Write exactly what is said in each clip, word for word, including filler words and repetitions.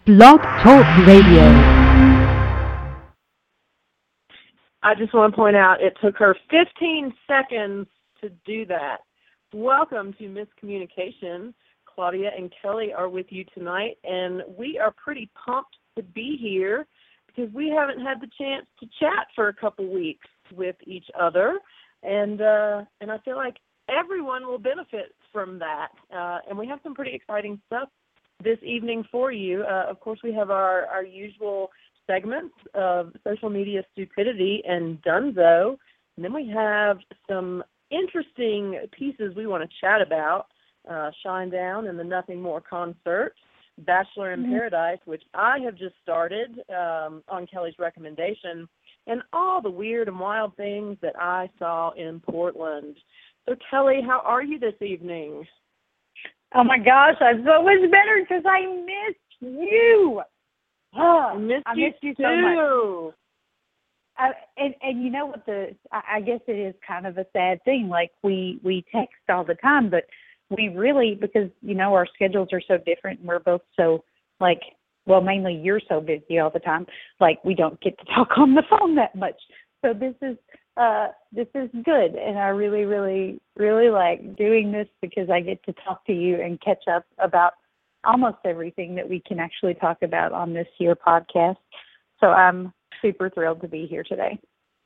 Blog Talk Radio. I just want to point out it took her fifteen seconds to do that. Welcome to Miscommunication. Claudia and Kelly are with you tonight, and we are pretty pumped to be here because we haven't had the chance to chat for a couple weeks with each other, and uh, and I feel like everyone will benefit from that. Uh, and we have some pretty exciting stuff this evening for you. Uh, of course, we have our, our usual segments of social media stupidity and Dunzo, and then we have some interesting pieces we want to chat about. Uh, Shinedown and the Nothing More concert, Bachelor in mm-hmm. Paradise, which I have just started um, on Kelly's recommendation, and all the weird and wild things that I saw in Portland. So, Kelly, how are you this evening? Oh, my gosh, I'm so much better because I missed you. Oh, I missed I you, missed you too. so much. I, and, and you know what, the I, I guess it is kind of a sad thing. Like, we, we text all the time, but we really, because, you know, our schedules are so different and we're both so, like, well, mainly you're so busy all the time, like, we don't get to talk on the phone that much. So this is, uh, this is good, and I really, really, really like doing this because I get to talk to you and catch up about almost everything that we can actually talk about on this here podcast. So I'm super thrilled to be here today.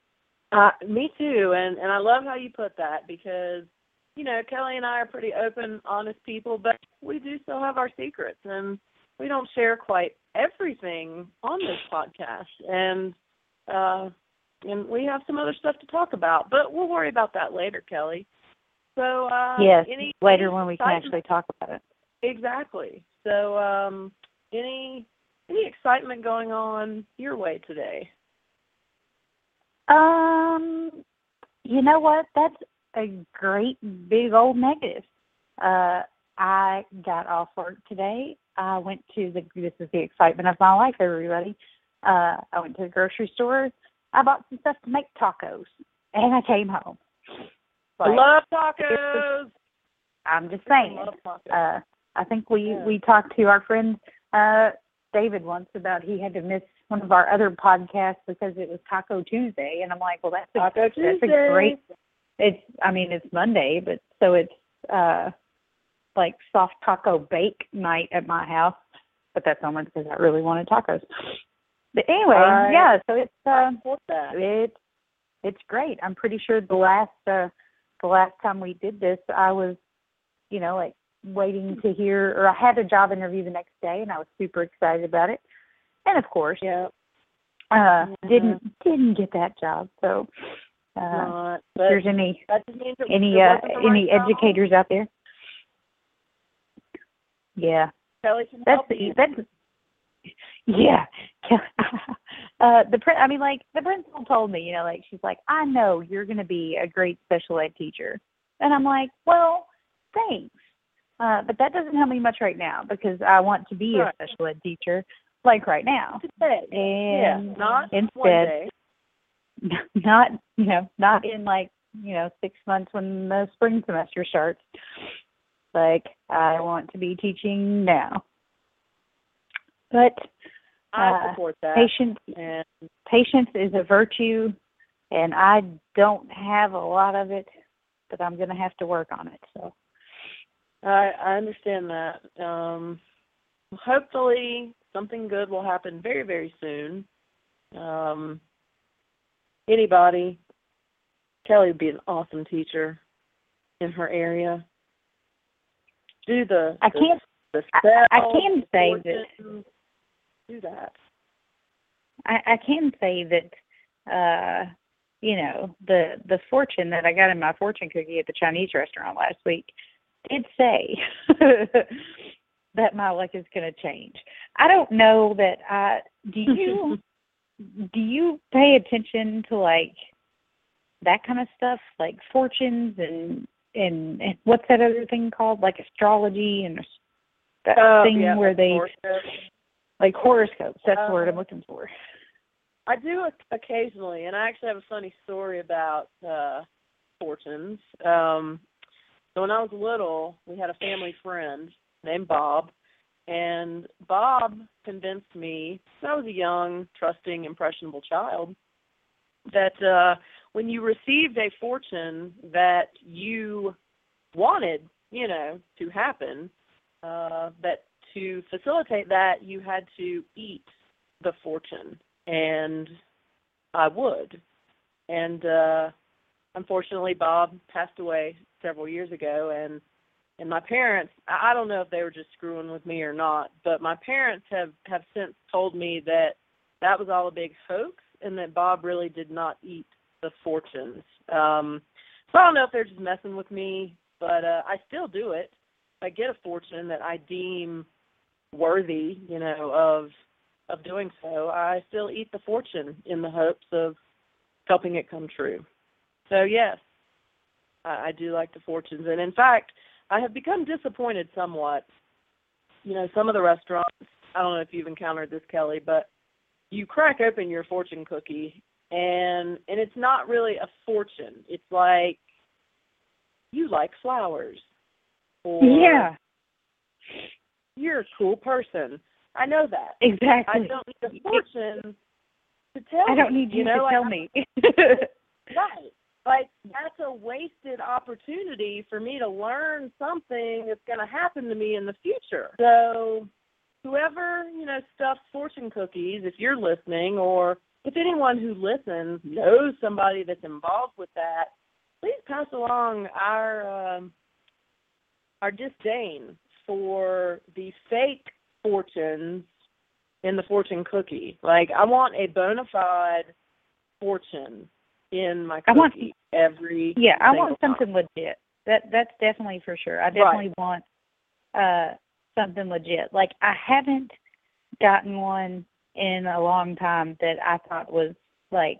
Uh, me too, and, and I love how you put that because, you know, Kelly and I are pretty open, honest people, but we do still have our secrets, and we don't share quite everything on this podcast, and uh, and we have some other stuff to talk about, but we'll worry about that later, Kelly. So uh, yes, any, later any when we can actually talk about it. Exactly. So um, any any excitement going on your way today? Um, you know what? That's a great big old negative. Uh, I got off work today. I went to the, this is the excitement of my life, everybody. Uh, I went to the grocery store. I bought some stuff to make tacos, and I came home. Like, I love tacos. I'm just saying. I love tacos. Uh, I think we, yeah. we talked to our friend uh, David once about he had to miss one of our other podcasts because it was Taco Tuesday, and I'm like, well, that's a, Taco Tuesday. That's a great. It's, I mean, it's Monday, but so it's uh, like soft taco bake night at my house, but that's only because I really wanted tacos. But anyway, I, yeah, so it's uh, that. it's it's great. I'm pretty sure the last uh, the last time we did this, I was, you know, like waiting to hear, or I had a job interview the next day, and I was super excited about it. And of course, yeah, uh, yeah. didn't didn't get that job, so. Uh, Not, if there's any it, any uh, any right educators out there, yeah, Kelly can that's help the you. that's yeah. uh, the I mean, like the principal told me, you know, like she's like, I know you're going to be a great special ed teacher, and I'm like, well, thanks, uh, but that doesn't help me much right now because I want to be right. a special ed teacher, like right now, Today. and yeah, not instead. one day. Not, you know, not in like, you know, six months when the spring semester starts. Like, I want to be teaching now. But I uh, support that. Patience, and patience is a virtue, and I don't have a lot of it, but I'm going to have to work on it. So I, I understand that. Um, hopefully something good will happen very, very soon. Um Anybody, Kelly would be an awesome teacher in her area. Do the I the, can't. The I, I can say that. Do that. I, I can say that. Uh, you know, the the fortune that I got in my fortune cookie at the Chinese restaurant last week did say that my luck is going to change. I don't know that I. Do you? Do you pay attention to, like, that kind of stuff, like fortunes and, and, and what's that other thing called, like astrology and that uh, thing yeah, where they, horoscopes. like horoscopes, that's uh, the word I'm looking for. I do occasionally, and I actually have a funny story about uh, fortunes. Um, so when I was little, we had a family friend named Bob, And Bob convinced me, I was a young, trusting, impressionable child, that uh, when you received a fortune that you wanted, you know, to happen, uh, that to facilitate that, you had to eat the fortune. And I would. And uh, unfortunately, Bob passed away several years ago, and And my parents, I don't know if they were just screwing with me or not, but my parents have, have since told me that that was all a big hoax and that Bob really did not eat the fortunes. Um, so I don't know if they're just messing with me, but uh, I still do it. If I get a fortune that I deem worthy, you know, of of doing so, I still eat the fortune in the hopes of helping it come true. So, yes, I, I do like the fortunes. And, in fact, I have become disappointed somewhat. You know, some of the restaurants, I don't know if you've encountered this, Kelly, but you crack open your fortune cookie, and and it's not really a fortune. It's like, you like flowers. Or Yeah. You're a cool person. I know that. Exactly. I don't need a fortune to tell I don't me, need you, you know, to like, tell me. Right. Like, that's a wasted opportunity for me to learn something that's going to happen to me in the future. So whoever, you know, stuffs fortune cookies, if you're listening, or if anyone who listens knows somebody that's involved with that, please pass along our um, our disdain for the fake fortunes in the fortune cookie. Like, I want a bona fide fortune in my cookie I want, every yeah, I want time. something legit. That that's definitely for sure. I definitely right. want uh, something legit. Like, I haven't gotten one in a long time that I thought was like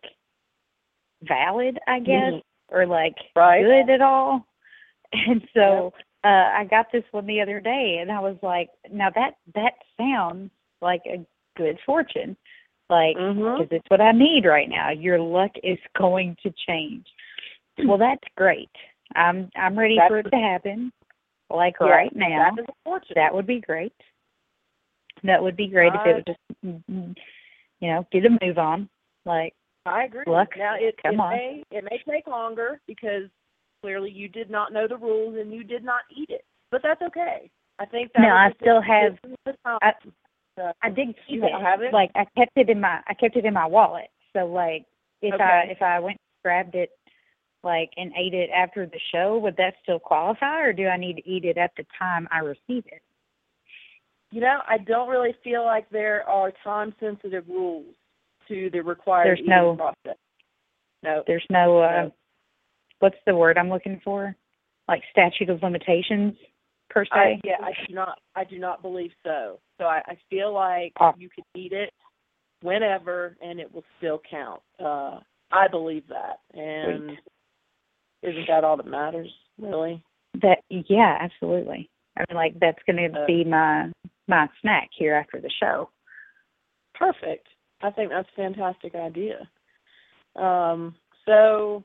valid, I guess, mm-hmm. or like right. good at all. And so yep. uh, I got this one the other day, and I was like, now that that sounds like a good fortune. Like, because mm-hmm. it's what I need right now. Your luck is going to change. Well, that's great. I'm I'm ready that's for it to happen. Like yeah, right now, that, that would be great. That would be great uh, if it would just, you know, get a move on. Like, I agree. Luck, now it, come it on. may it may take longer because clearly you did not know the rules and you did not eat it, but that's okay. I think that no, I still have. I, Uh, I did keep you it. Have it. Like I kept it in my I kept it in my wallet. So like if okay. I if I went and grabbed it like and ate it after the show, would that still qualify, or do I need to eat it at the time I receive it? You know, I don't really feel like there are time sensitive rules to the required there's eating no, process. No. There's no uh no. What's the word I'm looking for? Like statute of limitations per se? I, yeah, I do not I do not believe so. So I, I feel like oh. you could eat it whenever and it will still count. Uh, I believe that. And Sweet. Isn't that all that matters, really? That yeah, absolutely. I mean, like that's going to uh, be my my snack here after the show. Perfect. I think that's a fantastic idea. Um, so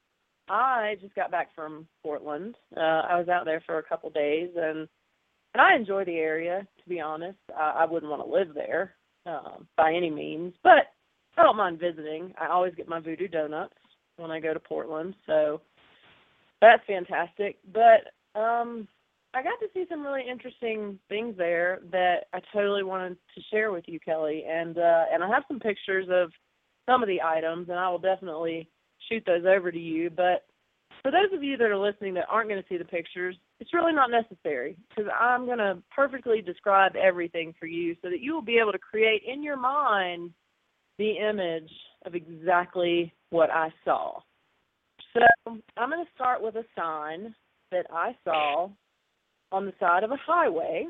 I just got back from Portland. Uh, I was out there for a couple days, and and I enjoy the area, to be honest. I, I wouldn't want to live there uh, by any means, but I don't mind visiting. I always get my Voodoo Donuts when I go to Portland, so that's fantastic. But um, I got to see some really interesting things there that I totally wanted to share with you, Kelly, and uh, and I have some pictures of some of the items, and I will definitely shoot those over to you. But for those of you that are listening that aren't going to see the pictures, it's really not necessary because I'm going to perfectly describe everything for you so that you will be able to create in your mind the image of exactly what I saw. So I'm going to start with a sign that I saw on the side of a highway.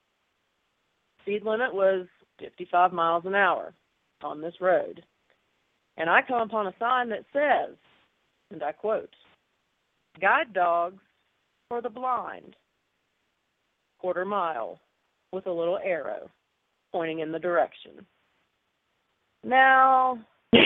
Speed limit was fifty-five miles an hour on this road. And I come upon a sign that says, and I quote, "Guide dogs for the blind, quarter mile," with a little arrow pointing in the direction. Now,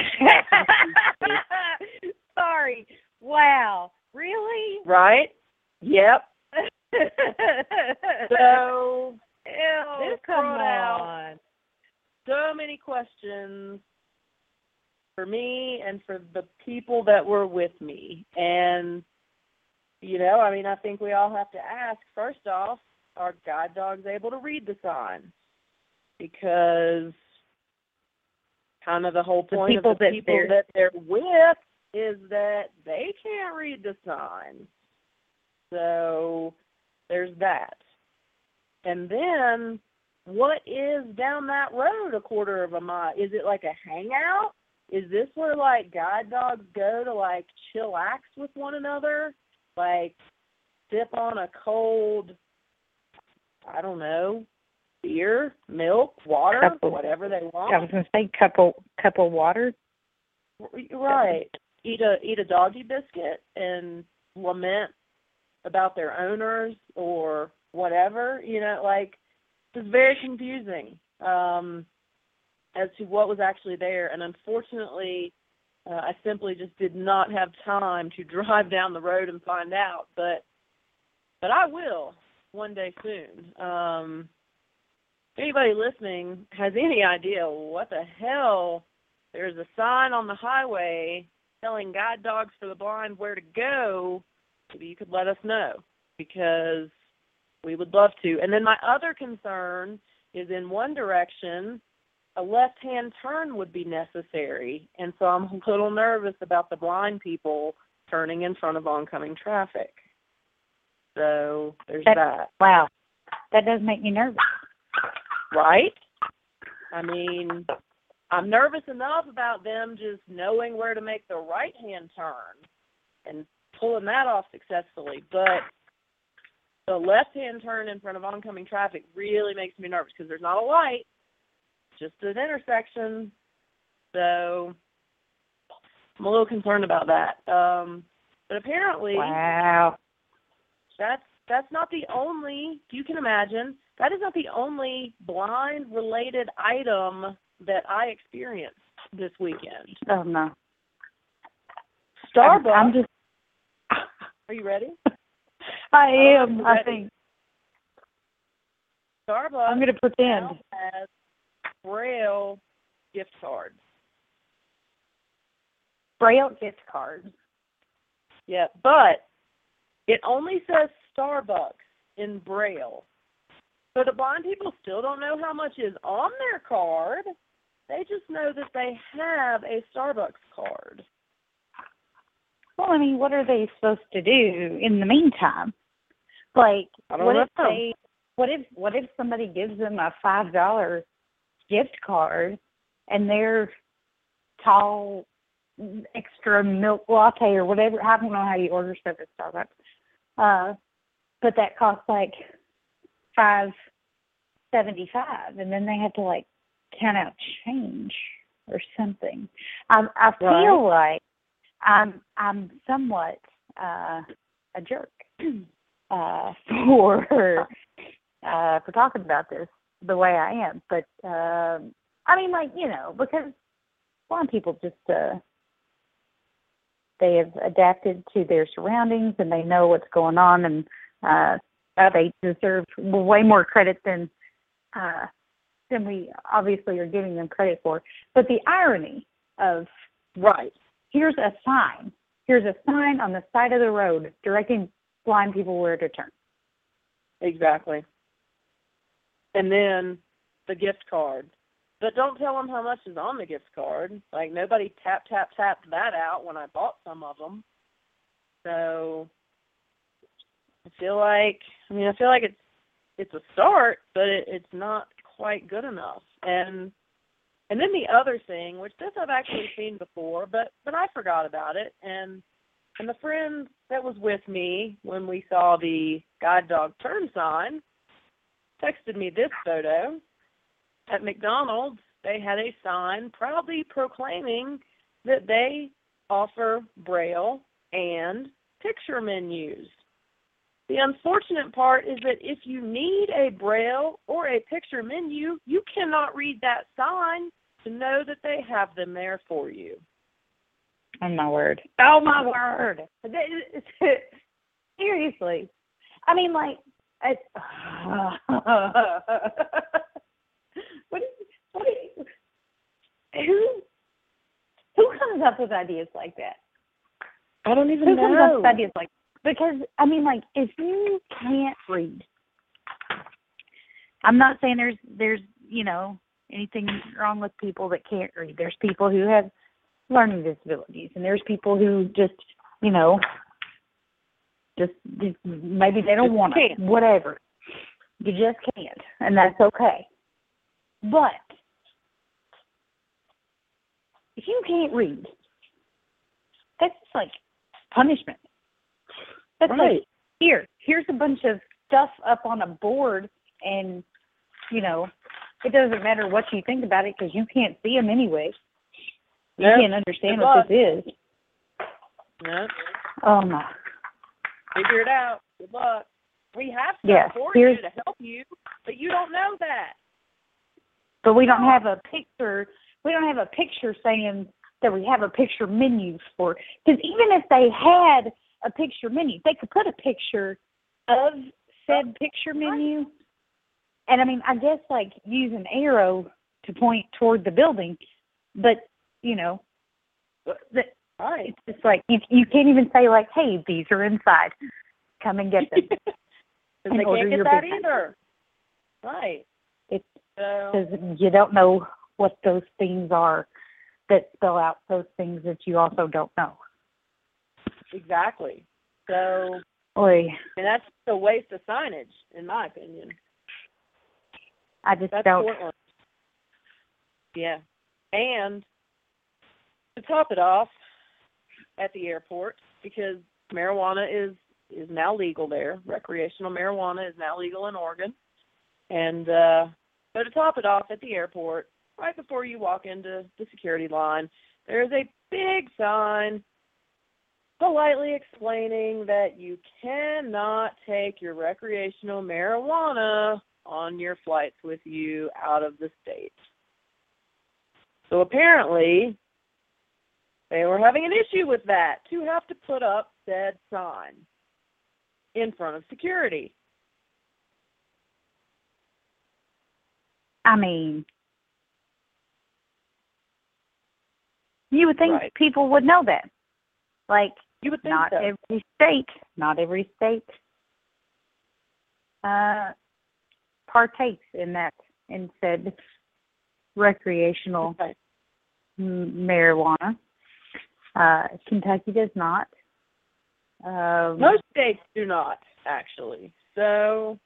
sorry. Wow. Really? Right? Yep. So Ew, this come brought out on. so many questions for me and for the people that were with me. And, you know, I mean, I think we all have to ask, first off, are guide dogs able to read the sign? Because kind of the whole point the of the that people they're... that they're with is that they can't read the sign. So there's that. And then what is down that road a quarter of a mile? Is it like a hangout? Is this where, like, guide dogs go to, like, chillax with one another? Like, sip on a cold, I don't know, beer, milk, water, couple, whatever they want? I was going to say couple, couple water. Right. Eat a, eat a doggy biscuit and lament about their owners or whatever. You know, like, it's very confusing. Um as to what was actually there, and unfortunately, uh, I simply just did not have time to drive down the road and find out, but but I will one day soon. Um, if anybody listening has any idea what the hell, there's a sign on the highway telling guide dogs for the blind where to go, maybe you could let us know, because we would love to. And then my other concern is in one direction, a left-hand turn would be necessary, and so I'm a little nervous about the blind people turning in front of oncoming traffic. So there's that. that. Wow, that does make me nervous. Right? I mean, I'm nervous enough about them just knowing where to make the right-hand turn and pulling that off successfully, but the left-hand turn in front of oncoming traffic really makes me nervous because there's not a light, just an intersection, so I'm a little concerned about that. Um, but apparently, wow, that's that's not the only. You can imagine that is not the only blind-related item that I experienced this weekend. Oh no, Starbucks. I'm, I'm just. Are you ready? I am. I, I think. Starbucks. I'm going to pretend. Now has Braille gift cards. Braille gift cards. Yeah, but it only says Starbucks in Braille. So the blind people still don't know how much is on their card. They just know that they have a Starbucks card. Well, I mean, what are they supposed to do in the meantime? Like, I don't what know. if they, what if, what if somebody gives them a five dollar gift card, and their tall extra milk latte or whatever? I don't know how you order stuff at Starbucks, uh, but that costs like five seventy five, and then they have to like count out change or something. I I feel Right. like I'm I'm somewhat uh, a jerk uh, for uh, for talking about this the way I am, but um, I mean, like, you know, because blind people just uh, they have adapted to their surroundings and they know what's going on, and uh, they deserve way more credit than uh, than we obviously are giving them credit for. But the irony of Right. Here's a sign. Here's a sign on the side of the road directing blind people where to turn. Exactly. And then the gift card. But don't tell them how much is on the gift card. Like, nobody tap, tap, tapped that out when I bought some of them. So I feel like, I mean, I feel like it's it's a start, but it, it's not quite good enough. And And then the other thing, which this I've actually seen before, but but I forgot about it, and and the friend that was with me when we saw the guide dog turn sign texted me this photo. At McDonald's, they had a sign proudly proclaiming that they offer Braille and picture menus. The unfortunate part is that if you need a Braille or a picture menu, you cannot read that sign to know that they have them there for you. Oh, my word. Oh, my word. Seriously. I mean, like, I, what is, what is, who, who comes up with ideas like that? I don't even Who know. comes up with ideas like that? Because, I mean, like, if you can't read, I'm not saying there's, there's, you know, anything wrong with people that can't read. There's people who have learning disabilities, and there's people who just, you know, just, just maybe they don't want to, whatever. You just can't, and that's okay. But if you can't read, that's like punishment. That's right. like, here, here's a bunch of stuff up on a board, and, you know, it doesn't matter what you think about it because you can't see them anyway. You Yep. can't understand what this is. Yep. Oh, my. Figure it out. Good luck. We have stuff Yeah, for here's, you to help you, but you don't know that. but we don't have a picture. We don't have a picture saying that we have a picture menu for. Because even if they had a picture menu, they could put a picture of said picture menu. And, I mean, I guess, like, use an arrow to point toward the building. But, you know, the, Right. it's just like you you can't even say, like, hey, these are inside. Come and get them. Because they can't get that either. Right. It's so. because you don't know what those things are that spell out those things that you also don't know. Exactly. So, Oy. and that's a waste of signage, in my opinion. I just That's don't. Portland. Yeah. And to top it off, at the airport, because marijuana is, is now legal there. Recreational marijuana is now legal in Oregon. And uh, so to top it off, at the airport, right before you walk into the security line, there's a big sign politely explaining that you cannot take your recreational marijuana on your flights with you out of the state. So apparently, they were having an issue with that, to have to put up said sign in front of security. I mean, you would think Right. people would know that. Like, You would think not so. every state, not every state uh, partakes in that, in said recreational Right. marijuana. Uh, Kentucky does not. Um, Most states do not, actually. So,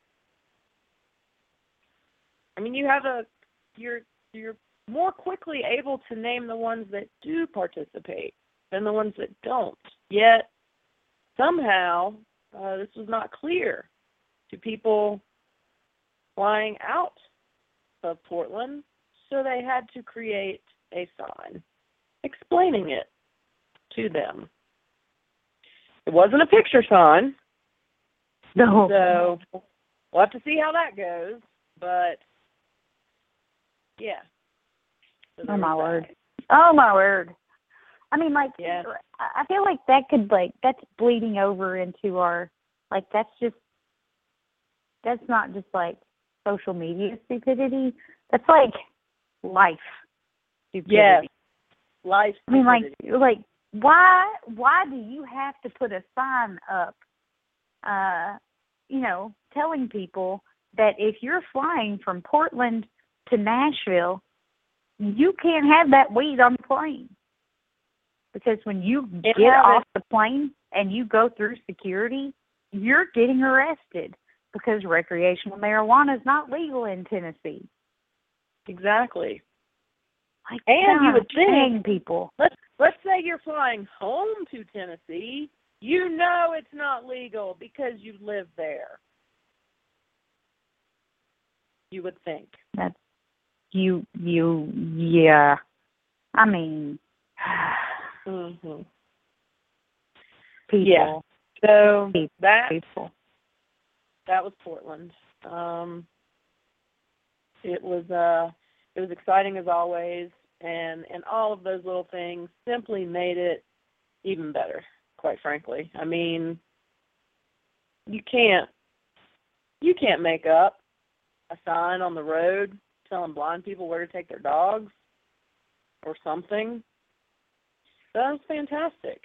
I mean, you have a, you're, you're more quickly able to name the ones that do participate than the ones that don't. Yet, somehow, uh, this was not clear to people flying out of Portland, so they had to create a sign explaining it to them. It wasn't a picture sign, no. so we'll have to see how that goes, but yeah. So Oh, my that. word. Oh, my word. I mean, like, Yeah. I feel like that could, like, that's bleeding over into our, like, that's just, that's not just, like, social media stupidity. That's, like, life stupidity. Yes. Life I mean, like, stupidity. like, why, why do you have to put a sign up, uh, you know, telling people that if you're flying from Portland to Nashville, you can't have that weed on the plane? Because when you It get off it. the plane and you go through security, you're getting arrested because recreational marijuana is not legal in Tennessee. Exactly. Like, And you would dang, think, people. let's let's say you're flying home to Tennessee, you know it's not legal because you live there. You would think. That's you you yeah. I mean Mm-hmm. people. Yeah. So people, that people. that was Portland. Um, it was uh, it was exciting as always, and and all of those little things simply made it even better. Quite frankly, I mean, you can't You can't make up a sign on the road telling blind people where to take their dogs or something. That was fantastic.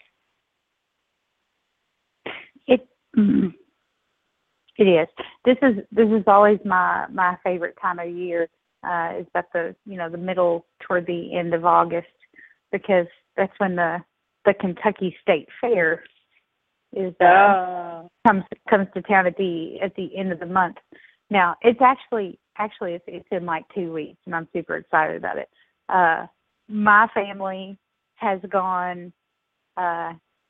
It mm, it is. This is this is always my my favorite time of year. Uh, is about the you know the middle toward the end of August, because that's when the the Kentucky State Fair is uh, uh, comes comes to town at the at the end of the month. Now it's actually actually it's, it's in like two weeks, and I'm super excited about it. Uh, my family has gone. Uh,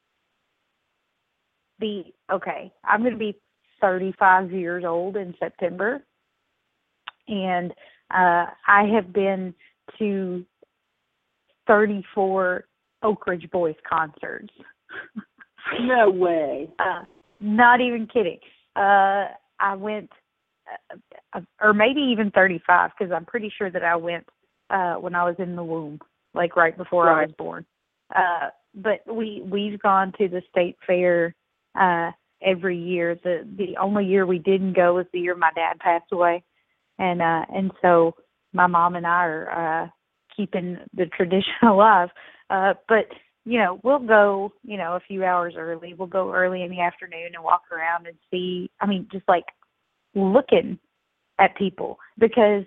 the okay, I'm going to be thirty-five years old in September, and uh, I have been to thirty-four Oak Ridge Boys concerts. No way. Uh, not even kidding. Uh, I went, uh, or maybe even thirty-five, because I'm pretty sure that I went uh, when I was in the womb, like right before right. I was born. Uh, but we we've gone to the state fair uh, every year. The the only year we didn't go was the year my dad passed away, and uh, and so my mom and I are uh, keeping the tradition alive. Uh, but you know, we'll go, you know, a few hours early. We'll go early in the afternoon and walk around and see, I mean, just like looking at people, because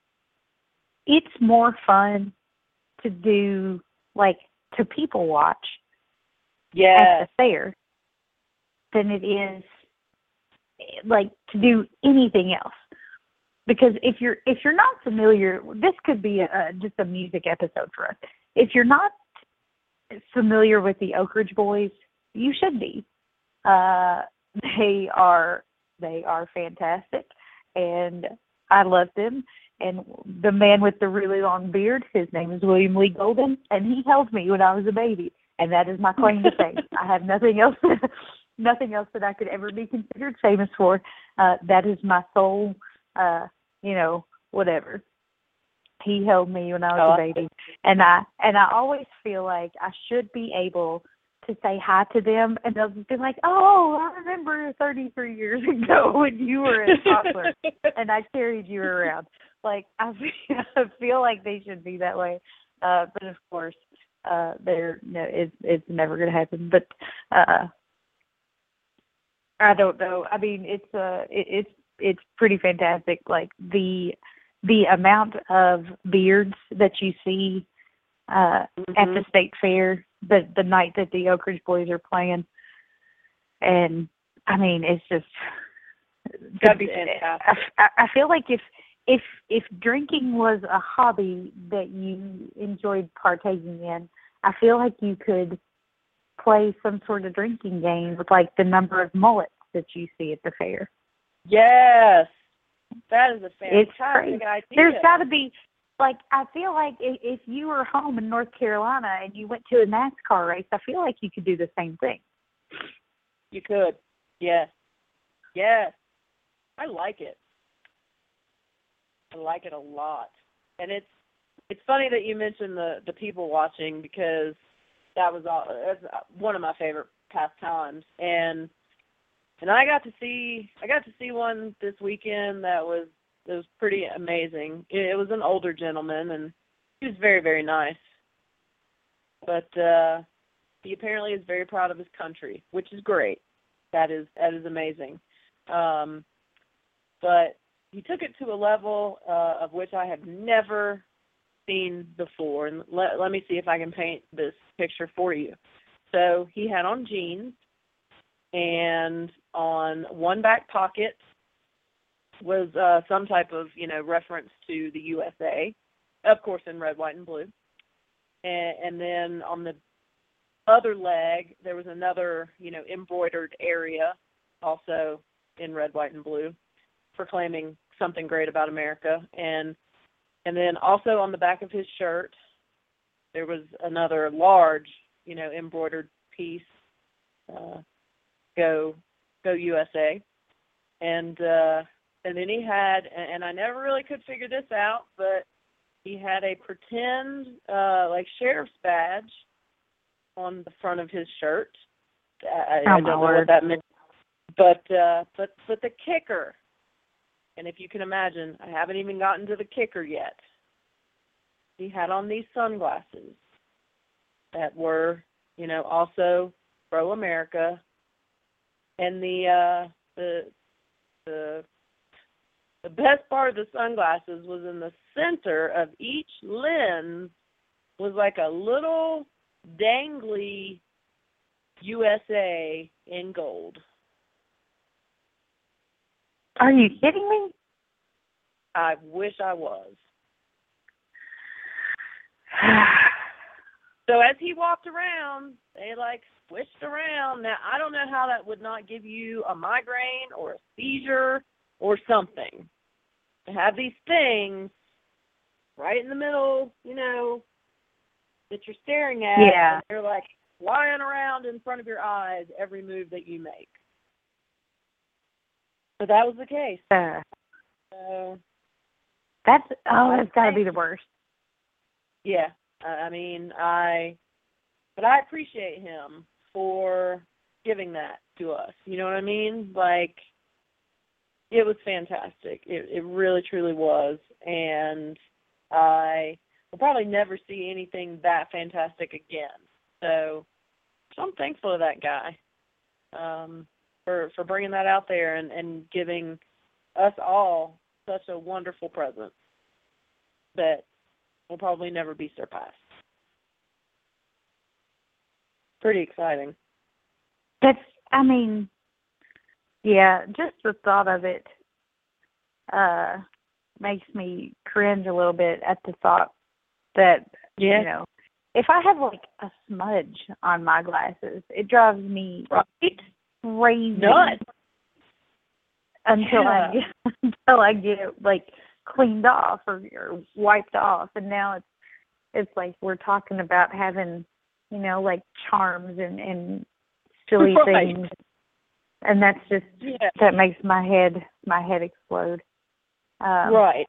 it's more fun to do, like, to people watch yes. at the fair than it is, like, to do anything else. Because if you're if you're not familiar, this could be a, just a music episode for us. If you're not familiar with the Oak Ridge Boys, you should be. Uh, they are they are fantastic, and I love them. And the man with the really long beard, his name is William Lee Golden, and he held me when I was a baby, and that is my claim to fame. I have nothing else, nothing else that I could ever be considered famous for. Uh, that is my sole, uh, you know, whatever. He held me when I was oh, a baby, and I and I always feel like I should be able to say hi to them, and they'll be like, "Oh, I remember thirty-three years ago when you were a toddler, and I carried you around." Like I feel, I feel like they should be that way, uh, but of course, uh, they're no, it's it's never going to happen. But uh, I don't know. I mean, it's uh, it, it's it's pretty fantastic. Like the the amount of beards that you see uh, mm-hmm. at the state fair, the the night that the Oak Ridge Boys are playing, and I mean, it's just that'd be fantastic. I, I feel like if if if drinking was a hobby that you enjoyed partaking in, I feel like you could play some sort of drinking game with like the number of mullets that you see at the fair. Yes. That is a fantastic it's crazy. idea. There's got to be, like, I feel like if, if you were home in North Carolina and you went to a NASCAR race, I feel like you could do the same thing. You could. Yes. Yes. I like it. I like it a lot. And it's it's funny that you mentioned the, the people watching, because that was all, that's one of my favorite pastimes. And And I got to see I got to see one this weekend that was it was pretty amazing. It, it was an older gentleman, and he was very, very nice. But uh, he apparently is very proud of his country, which is great. That is that is amazing. Um, but he took it to a level uh, of which I have never seen before. And let let me see if I can paint this picture for you. So he had on jeans, and on one back pocket was uh, some type of, you know, reference to the U S A, of course in red, white, and blue. And, and then on the other leg, there was another, you know, embroidered area, also in red, white, and blue, proclaiming something great about America. And and then also on the back of his shirt, there was another large, you know, embroidered piece, uh, Go, go U S A, and uh, and then he had, and I never really could figure this out, but he had a pretend uh, like sheriff's badge on the front of his shirt. I, oh, I don't know word. what that meant, but uh, but but the kicker And if you can imagine, I haven't even gotten to the kicker yet. He had on these sunglasses that were, you know, also pro-America. And the uh, the the the best part of the sunglasses was in the center of each lens was like a little dangly U S A in gold. Are you kidding me? I wish I was. So as he walked around, they like swished around. Now, I don't know how that would not give you a migraine or a seizure or something. To have these things right in the middle, you know, that you're staring at, yeah. and they're like flying around in front of your eyes every move that you make. So that was the case. Uh, So that's, oh, that's got to be the worst. Yeah. I mean, I, but I appreciate him for giving that to us. You know what I mean? Like, it was fantastic. It, it really, truly was. And I will probably never see anything that fantastic again. So, so I'm thankful to that guy um, for, for bringing that out there and, and giving us all such a wonderful present that will probably never be surpassed. Pretty exciting. That's, I mean, yeah, just the thought of it uh, makes me cringe a little bit at the thought that, yeah. you know, if I have like a smudge on my glasses, it drives me right. crazy. Nuts. Until yeah. I get until I get it like cleaned off or, or wiped off, and now it's it's like we're talking about having, you know, like charms and, and silly right. things, and that's just yeah. that makes my head my head explode. Um, right.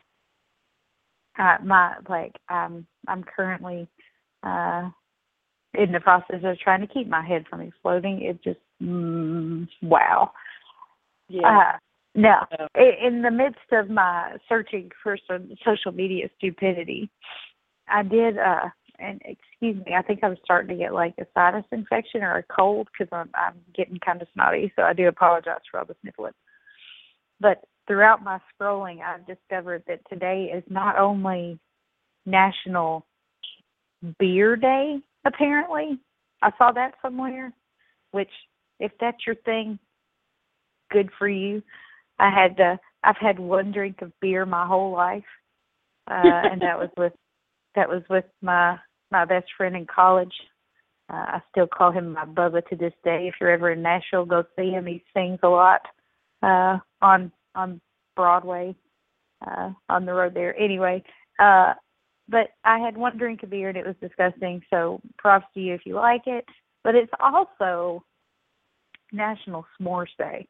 Uh, my like I'm I'm currently uh, in the process of trying to keep my head from exploding. It just mm, wow. Yeah. Uh, no, yeah. in the midst of my searching for some social media stupidity, I did, uh, and excuse me, I think I was starting to get like a sinus infection or a cold because I'm, I'm getting kind of snotty, so I do apologize for all the sniffling. But throughout my scrolling, I've discovered that today is not only National Beer Day, apparently. I saw that somewhere, which, if that's your thing, good for you. I had uh, I've had one drink of beer my whole life, uh, and that was with that was with my my best friend in college. Uh, I still call him my Bubba to this day. If you're ever in Nashville, go see him. He sings a lot uh, on on Broadway, uh, on the road there. Anyway, uh, but I had one drink of beer and it was disgusting. So props to you if you like it. But it's also National S'mores Day.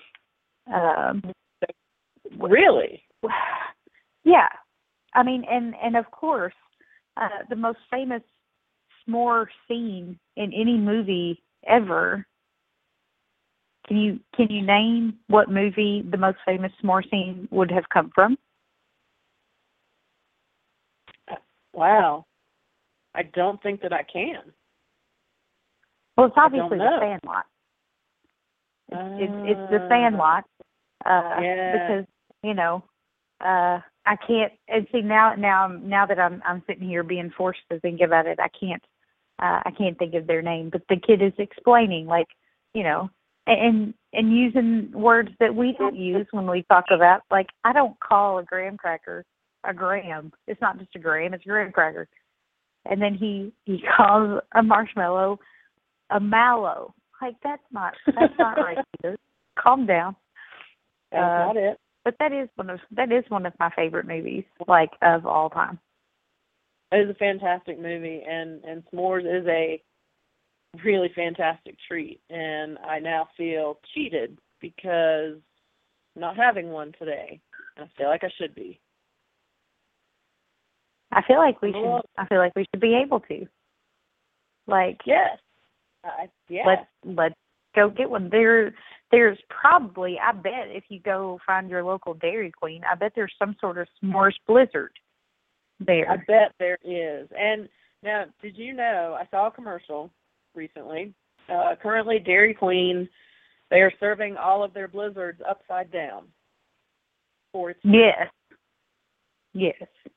Um, really? Yeah. I mean, and, and of course, uh, the most famous s'more scene in any movie ever. Can you can you name what movie the most famous s'more scene would have come from? Wow. I don't think that I can. Well, it's obviously The Sandlot. It's, uh, it's, it's The Sandlot. Uh, yeah. Because, you know, uh, I can't, and see now, now, now that I'm, I'm sitting here being forced to think about it, I can't, uh, I can't think of their name. But the kid is explaining, like, you know, and and using words that we don't use when we talk about, like, I don't call a graham cracker a graham. It's not just a graham; it's a graham cracker. And then he he calls a marshmallow a mallow. Like, that's not that's not right either. Calm down. That's uh, not it. But that is one of that is one of my favorite movies, like, of all time. It is a fantastic movie, and and s'mores is a really fantastic treat. And I now feel cheated because I'm not having one today. I feel like I should be. I feel like we Well, should. I feel like we should be able to. Like, yes, I, yeah. let's let's go get one. There there's probably, I bet if you go find your local Dairy Queen, I bet there's some sort of s'mores blizzard there. I bet there is. And now, did you know, I saw a commercial recently. Uh, currently, Dairy Queen, they are serving all of their blizzards upside down. For its yes. Yes.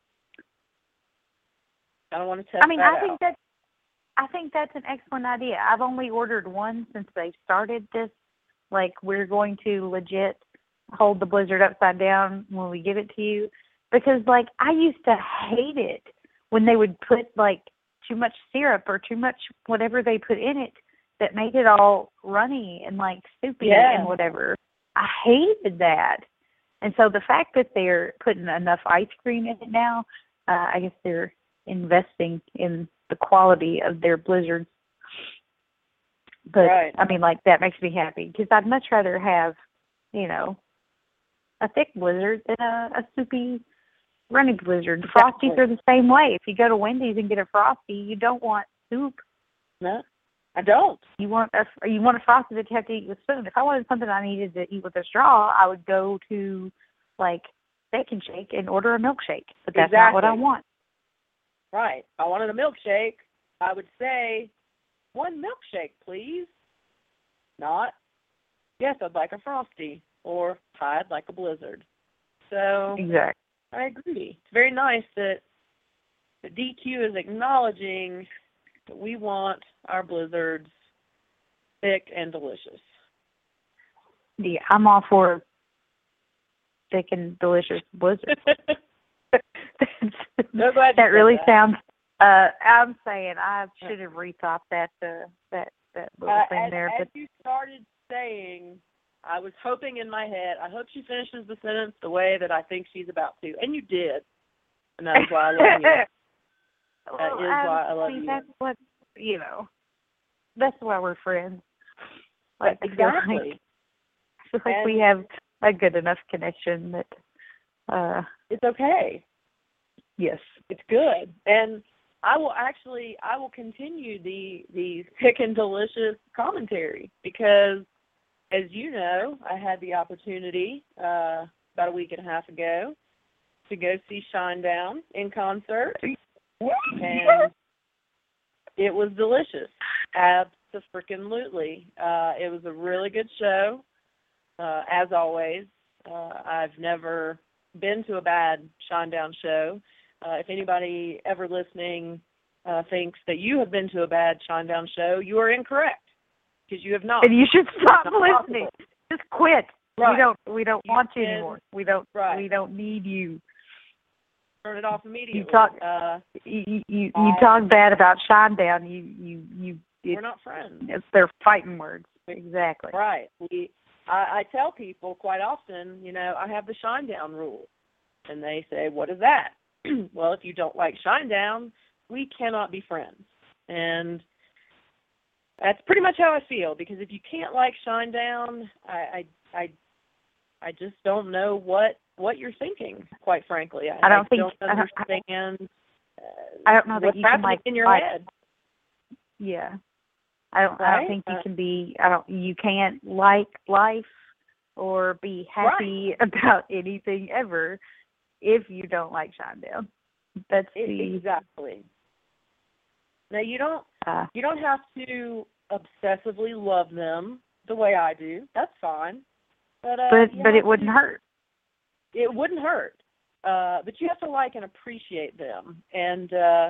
I don't want to test I mean, that I think out. that's, I think that's an excellent idea. I've only ordered one since they started this. Like, we're going to legit hold the blizzard upside down when we give it to you. Because, like, I used to hate it when they would put, like, too much syrup or too much whatever they put in it that made it all runny and, like, soupy Yeah. and whatever. I hated that. And so the fact that they're putting enough ice cream in it now, uh, I guess they're investing in the quality of their blizzards. But, right. I mean, like, that makes me happy because I'd much rather have, you know, a thick blizzard than a, a soupy, runny blizzard. Exactly. Frosties are the same way. If you go to Wendy's and get a Frosty, you don't want soup. No, I don't. You want a you want a Frosty that you have to eat with a spoon. If I wanted something I needed to eat with a straw, I would go to, like, Steak and Shake and order a milkshake. But that's exactly. not what I want. Right. If I wanted a milkshake, I would say, one milkshake, please. Not, yes, I'd like a Frosty, or I'd like a blizzard. So Exactly. I agree. It's very nice that the D Q is acknowledging that we want our blizzards thick and delicious. Yeah, I'm all for thick and delicious blizzards. So glad you that said really that. sounds. Uh, I'm saying I should have rethought that uh, that that little Uh, thing as, there. as But you started saying, I was hoping in my head, I hope she finishes the sentence the way that I think she's about to. And you did. And that's why I love you. well, That is I, why I love see, you. That's what, you know, that's why we're friends. Like, exactly. I feel like, I feel like and we have a good enough connection that, uh, it's okay. yes. It's good. And I will actually, I will continue the, the thick and delicious commentary because, as you know, I had the opportunity uh, about a week and a half ago to go see Shinedown in concert, and it was delicious. Abso-freaking-lutely. Uh, it was a really good show, uh, as always. Uh, I've never been to a bad Shinedown show. Uh, if anybody ever listening uh, thinks that you have been to a bad Shinedown show, you are incorrect because you have not. And you should stop It's listening. possible. Just quit. Right. We don't. We don't You want you can- anymore. We don't. right. We don't need you. Turn it off immediately. You talk. Uh, You you, you I- talk bad about Shinedown. You you you. we're It, not friends. it's their fighting words. Exactly. Right. We. I, I tell people quite often, you know, I have the Shinedown rule, and they say, "What is that?" Well, if you don't like Shinedown, we cannot be friends. And that's pretty much how I feel, because if you can't like Shinedown, I, I, I, I just don't know what, what you're thinking, quite frankly. I, I don't I think- don't I don't- understand uh, I don't know that what's you can happening like in your like- head. Yeah. I don't. I Right? don't think you Uh, can be. I don't. You can't like life or be happy about anything ever if you don't like Shinedown. That's It, the. exactly. Now, you don't Uh, you don't have to obsessively love them the way I do. That's fine. But uh, but you but have it wouldn't to- hurt. It wouldn't hurt. Uh, but you have to like and appreciate them. And uh,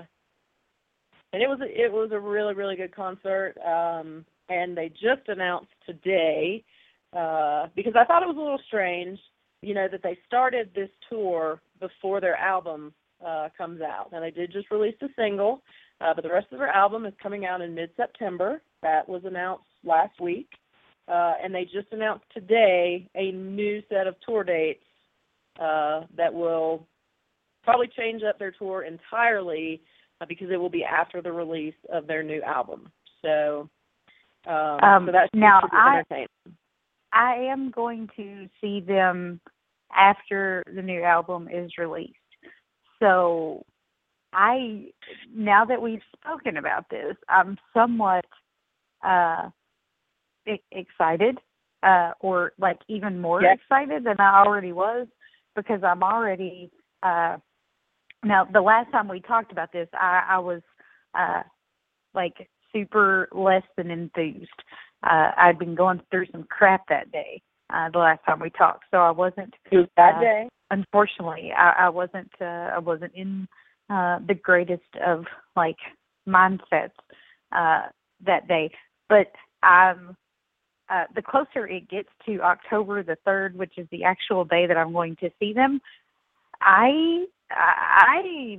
and it was a, it was a really really good concert. Um, and they just announced today uh, because I thought it was a little strange, you know, that they started this tour before their album uh, comes out. Now they did just release a single. Uh, but the rest of their album is coming out in mid-September. That was announced last week. Uh, and they just announced today a new set of tour dates uh, that will probably change up their tour entirely uh, because it will be after the release of their new album. So, um, Um, so that should now, be I- entertaining. I am going to see them after the new album is released. So I, now that we've spoken about this, I'm somewhat uh, e- excited uh, or like even more Yeah. excited than I already was, because I'm already, uh, now the last time we talked about this, I, I was uh, like super less than enthused. Uh, I'd been going through some crap that day, uh, the last time we talked, so I wasn't. It was that uh, day. Unfortunately, I, I wasn't. Uh, I wasn't in uh, the greatest of like mindsets uh, that day. But I'm. Uh, the closer it gets to October the third, which is the actual day that I'm going to see them, I. I.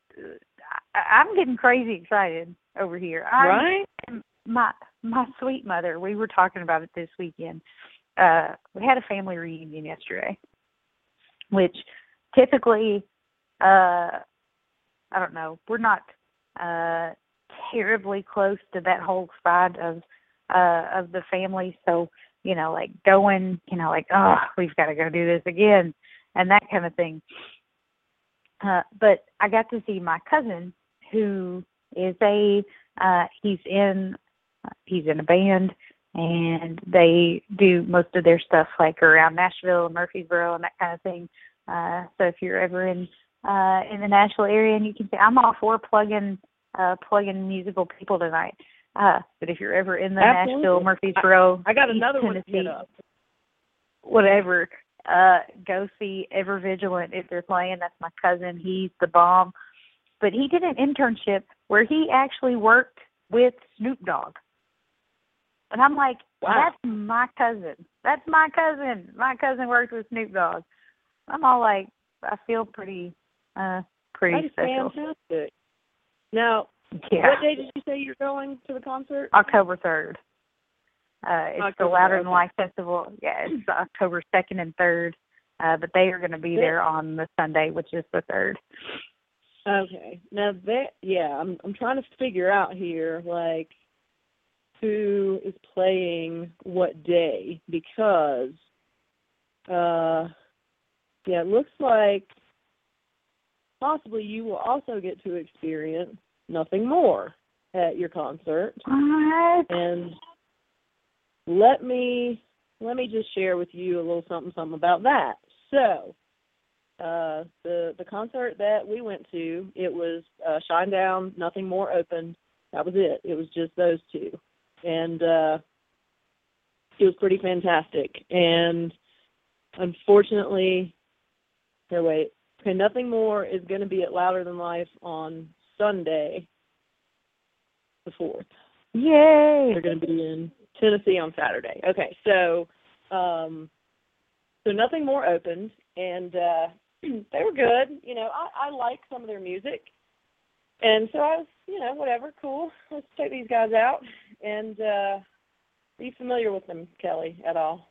I I'm getting crazy excited over here. I'm, Right? My my sweet mother. We were talking about it this weekend. Uh, we had a family reunion yesterday, which typically, uh, I don't know, we're not uh, terribly close to that whole side of uh, of the family. So, you know, like going, you know, like, oh, we've got to go do this again, and that kind of thing. Uh, but I got to see my cousin, who is a uh, he's in he's in a band, and they do most of their stuff like around Nashville and Murfreesboro and that kind of thing. Uh, so if you're ever in uh, in the Nashville area, and you can say, I'm all for plugging uh, plugging musical people tonight. Uh, but if you're ever in the Absolutely. Nashville, Murfreesboro, I, I got East another one to Tennessee, hit up. whatever, uh, go see Ever Vigilant if they're playing. That's my cousin. He's the bomb. But he did an internship where he actually worked with Snoop Dogg. And I'm like, Wow. That's my cousin. That's my cousin. My cousin worked with Snoop Dogg. I'm all like, I feel pretty, uh, pretty That is special. fantastic. Now, Yeah. what day did you say you're going to the concert? October third. Uh, it's October the Louder third, Than okay. Life Festival. Yeah, it's October second and third. Uh, but they are going to be there on the Sunday, which is the third. Okay. Now that, yeah, I'm I'm trying to figure out here, like, who is playing what day, because, uh, yeah, it looks like possibly you will also get to experience Nothing More at your concert. What? And let me let me just share with you a little something something about that. So, uh, the the concert that we went to, it was uh, Shinedown, Nothing More opened. That was it. It was just those two, and uh, it was pretty fantastic. And unfortunately, here wait, okay, Nothing More is going to be at Louder Than Life on Sunday, the fourth. Yay! They're going to be in Tennessee on Saturday. Okay, so um, so Nothing More opened, and uh, they were good. You know, I, I like some of their music, and so I was, you know, whatever, cool. Let's check these guys out. And uh, are you familiar with them, Kelly, at all?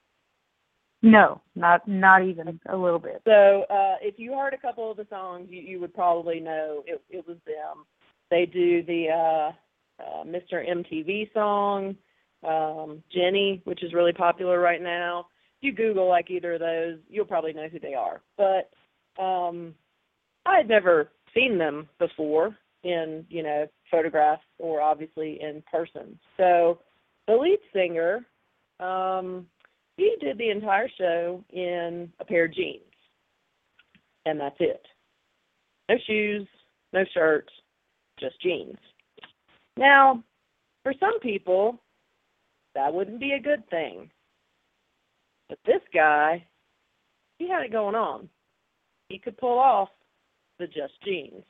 No, not not even a little bit. So uh, if you heard a couple of the songs, you, you would probably know it, it was them. They do the uh, uh, Mister M T V song, um, Jenny, which is really popular right now. If you Google like either of those, you'll probably know who they are. But um, I had never seen them before in, you know, photographs or obviously in person. So the lead singer, um, he did the entire show in a pair of jeans, and that's it. No shoes, no shirt, just jeans. Now, for some people, that wouldn't be a good thing. But this guy, he had it going on. He could pull off the just jeans.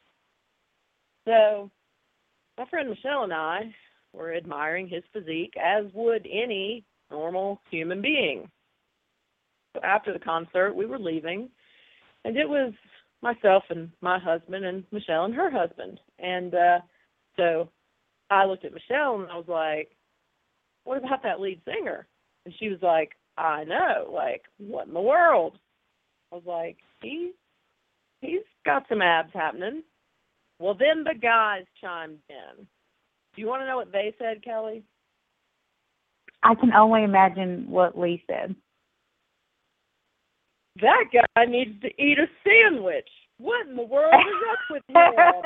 So, my friend Michelle and I were admiring his physique, as would any normal human being. So after the concert, we were leaving, and it was myself and my husband and Michelle and her husband. And uh, so I looked at Michelle and I was like, what about that lead singer? And she was like, I know, like, what in the world? I was like, he's, he's got some abs happening. Well, then the guys chimed in. Do you want to know what they said, Kelly? I can only imagine what Lee said. That guy needs to eat a sandwich. What in the world is up with you?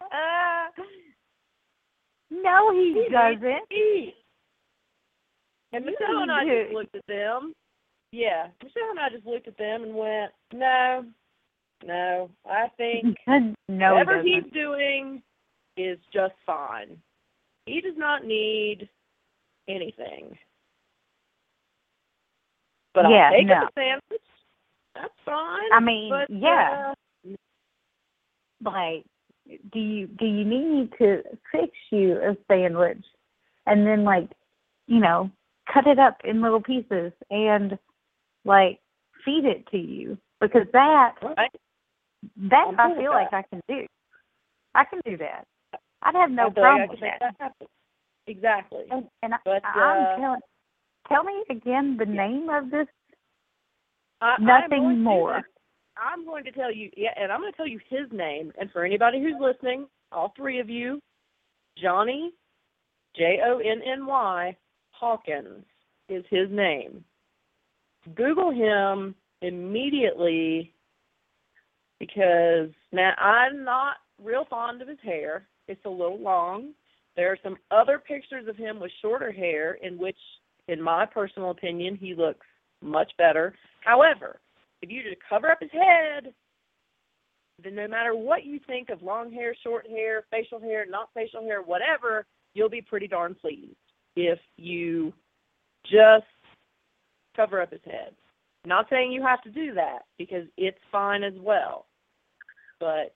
No, he, He doesn't. needs to eat. And You Michelle and I need to- just looked at them. Yeah, Michelle and I just looked at them and went, no, no, I think no, whatever he he's doing is just fine. He does not need anything. But Yeah, I'll take no. a sandwich. That's fine. I mean, but, yeah. Uh, like, do you do you need me to fix you a sandwich and then, like, you know, cut it up in little pieces and, like, feed it to you? Because that, right. that I'm I cool feel with like that. I can do. I can do that. I'd have no I feel problem like I with can make that. that happen. Exactly. And, and But, I, I'm uh, telling, tell me again the yeah. name of this. I, Nothing I'm more. To, I'm going to tell you, yeah, and I'm going to tell you his name. And for anybody who's listening, all three of you, Johnny, J O N N Y, Hawkins is his name. Google him immediately because now I'm not real fond of his hair. It's a little long. There are some other pictures of him with shorter hair in which, in my personal opinion, he looks much better. However, if you just cover up his head, then no matter what you think of long hair, short hair, facial hair, not facial hair, whatever, you'll be pretty darn pleased if you just cover up his head. Not saying you have to do that, because it's fine as well. But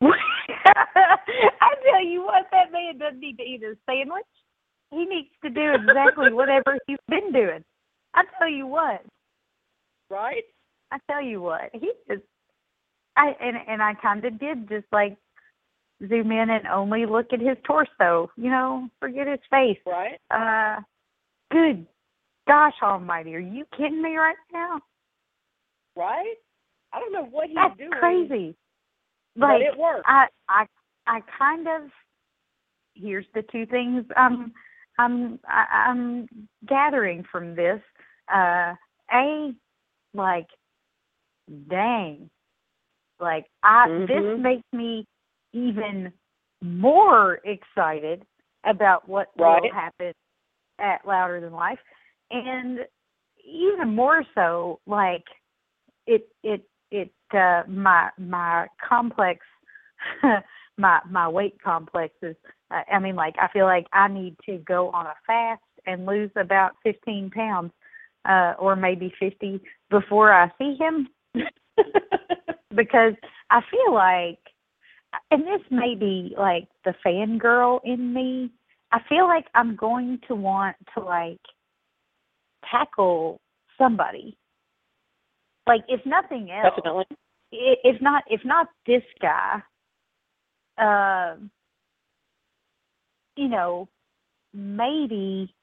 I tell you what, that man doesn't need to eat a sandwich. He needs to do exactly whatever he's been doing. I tell you what. Right? I tell you what. He just, I and and I kind of did just like zoom in and only look at his torso. You know, forget his face. Right? Uh, good gosh almighty, are you kidding me right now? Right? I don't know what he's That's doing. crazy. But Like, it works. I, I, I kind of. Here's the two things I'm, I'm, I, I'm gathering from this. Uh, a, like, dang, like I. Mm-hmm. This makes me even more excited about what Right. will happen at Louder Than Life, and even more so, like it, it, it. Uh, my my complex, my my weight complexes. Uh, I mean, like I feel like I need to go on a fast and lose about fifteen pounds, uh, or maybe fifty before I see him, because I feel like, and this may be like the fangirl in me, I feel like I'm going to want to like tackle somebody. Like, if nothing else, Definitely. if not if not this guy, uh, you know, maybe,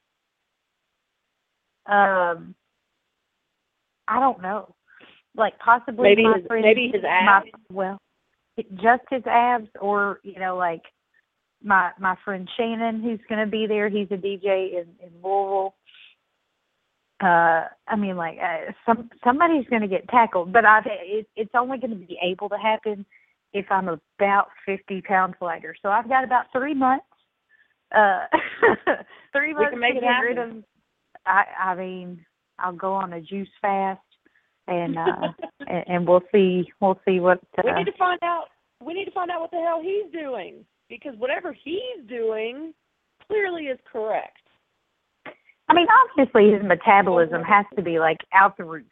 um, I don't know, like possibly Maybe my his friend, maybe his my, abs. well, just his abs, or you know, like my my friend Shannon, who's going to be there. He's a D J in, in Louisville. Uh, I mean, like uh, some somebody's going to get tackled, but I it, it's only going to be able to happen if I'm about fifty pounds lighter. So I've got about three months. Uh, three We months can make to it get happen. rid of. I I mean, I'll go on a juice fast, and uh, and, and we'll see we'll see what. Uh, we need to find out. We need to find out what the hell he's doing, because whatever he's doing clearly is correct. I mean, obviously his metabolism has to be like out the roof,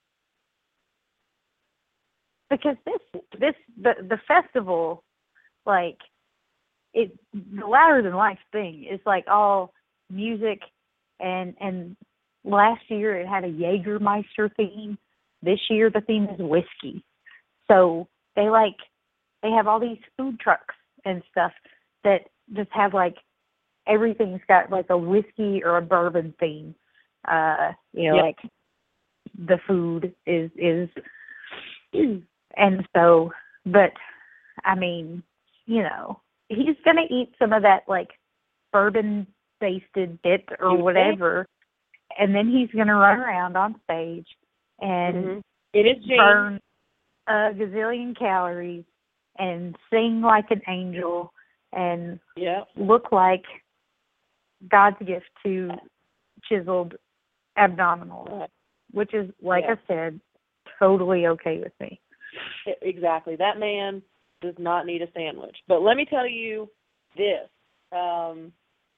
because this this the the festival, like it the Louder Than Life thing is like all music, and and last year it had a Jägermeister theme. This year the theme is whiskey. So they like they have all these food trucks and stuff that just have like everything's got like a whiskey or a bourbon theme. Uh, you know, Yep. like the food is is, and so, but I mean, you know, he's gonna eat some of that like bourbon basted bit or You whatever, and then he's gonna run around on stage and Mm-hmm. It is James. burn a gazillion calories and sing like an angel and Yep. look like God's gift to chiseled abdominals, Right. which is, like Yeah. I said, totally okay with me. Exactly. That man does not need a sandwich. But let me tell you this. Um,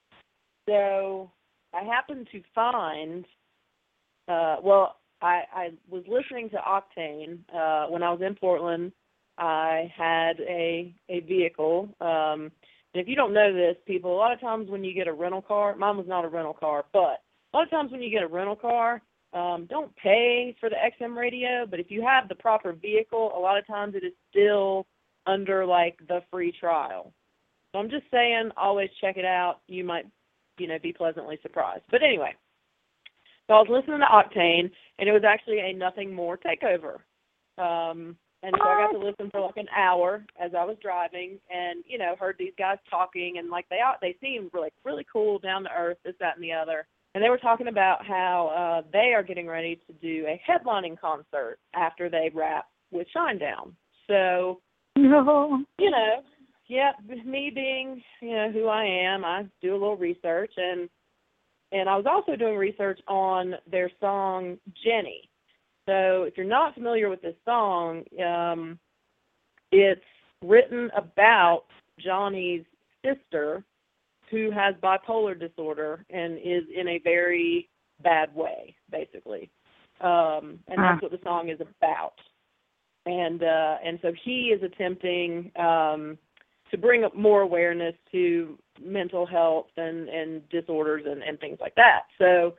so I happened to find, uh, well, I, I was listening to Octane uh, when I was in Portland. I had a, a vehicle. Um, and if you don't know this, people, a lot of times when you get a rental car, mine was not a rental car, but a lot of times when you get a rental car, Um, don't pay for the X M radio, but if you have the proper vehicle, a lot of times it is still under, like, the free trial. So I'm just saying, always check it out. You might, you know, be pleasantly surprised. But anyway, so I was listening to Octane, and it was actually a Nothing More takeover. Um, and so I got to listen for, like, an hour as I was driving and, you know, heard these guys talking, and, like, they they seemed really, really cool, down to earth, this, that, and the other. And they were talking about how uh, they are getting ready to do a headlining concert after they wrap with Shinedown. So, No. you know, yeah, me being, you know, who I am, I do a little research. And and I was also doing research on their song, Jenny. So if you're not familiar with this song, um, it's written about Johnny's sister, who has bipolar disorder and is in a very bad way, basically. Um, and that's what the song is about. And uh, and so he is attempting um, to bring up more awareness to mental health and, and disorders and, and things like that. So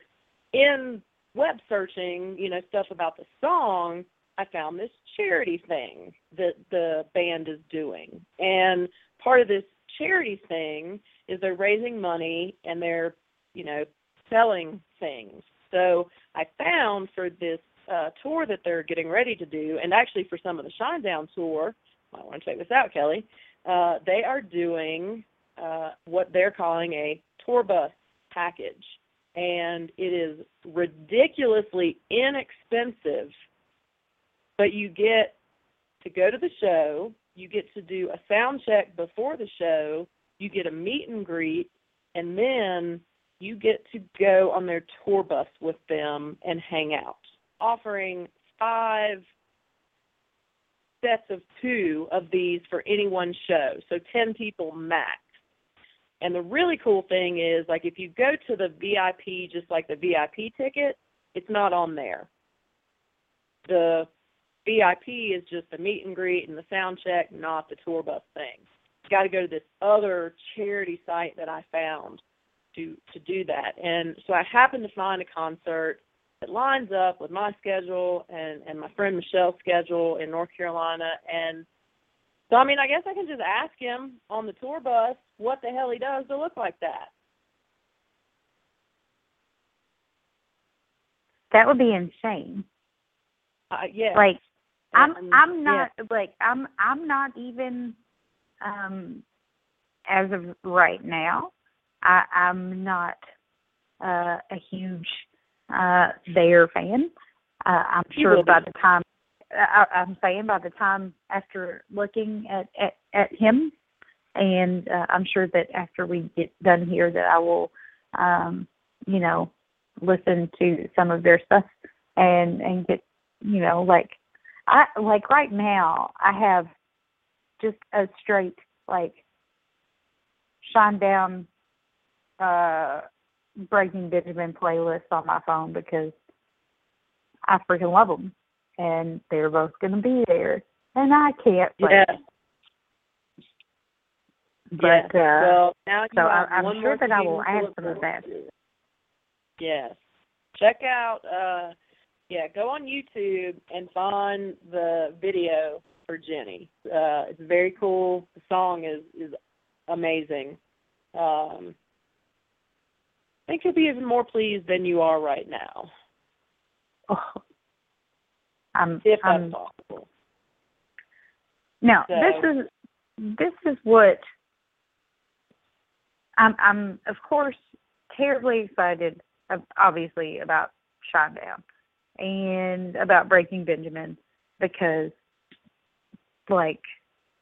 in web searching, you know, stuff about the song, I found this charity thing that the band is doing. And part of this charity thing is they're raising money and they're, you know, selling things. So I found for this uh, tour that they're getting ready to do, and actually for some of the Shinedown tour, I want to check this out, Kelly, uh, they are doing uh, what they're calling a tour bus package. And it is ridiculously inexpensive, but you get to go to the show, you get to do a sound check before the show, you get a meet and greet, and then you get to go on their tour bus with them and hang out, offering five sets of two of these for any one show, so ten people max. And the really cool thing is, like, if you go to the V I P, just like the V I P ticket, it's not on there. The V I P is just the meet and greet and the sound check, not the tour bus thing. You got to go to this other charity site that I found to to do that. And so I happened to find a concert that lines up with my schedule and, and my friend Michelle's schedule in North Carolina. And so, I mean, I guess I can just ask him on the tour bus what the hell he does to look like that. That would be insane. Uh, yeah. Like, I'm And, I'm not yeah. like I'm I'm not even um as of right now. I I'm not uh, a huge uh Bear fan. Uh, I'm sure by the time I, I'm saying by the time after looking at at, at him, and uh, I'm sure that after we get done here that I will um you know listen to some of their stuff and and get you know like I like right now I have just a straight like Shinedown uh Breaking Benjamin playlist on my phone because I freaking love them and they're both going to be there and I can't play yeah. them. Yes. But uh, well, now you so have I, I'm one sure more that I thing will to add look some of forward that. to. Yes. Check out, uh, yeah, go on YouTube and find the video for Jenny. Uh, it's very cool. The song is, is amazing. Um, I think you'll be even more pleased than you are right now. Oh, I'm, if that's I'm, possible. Now, So, this is this is what I'm. I'm of course terribly excited, obviously about Shinedown and about Breaking Benjamin because, like,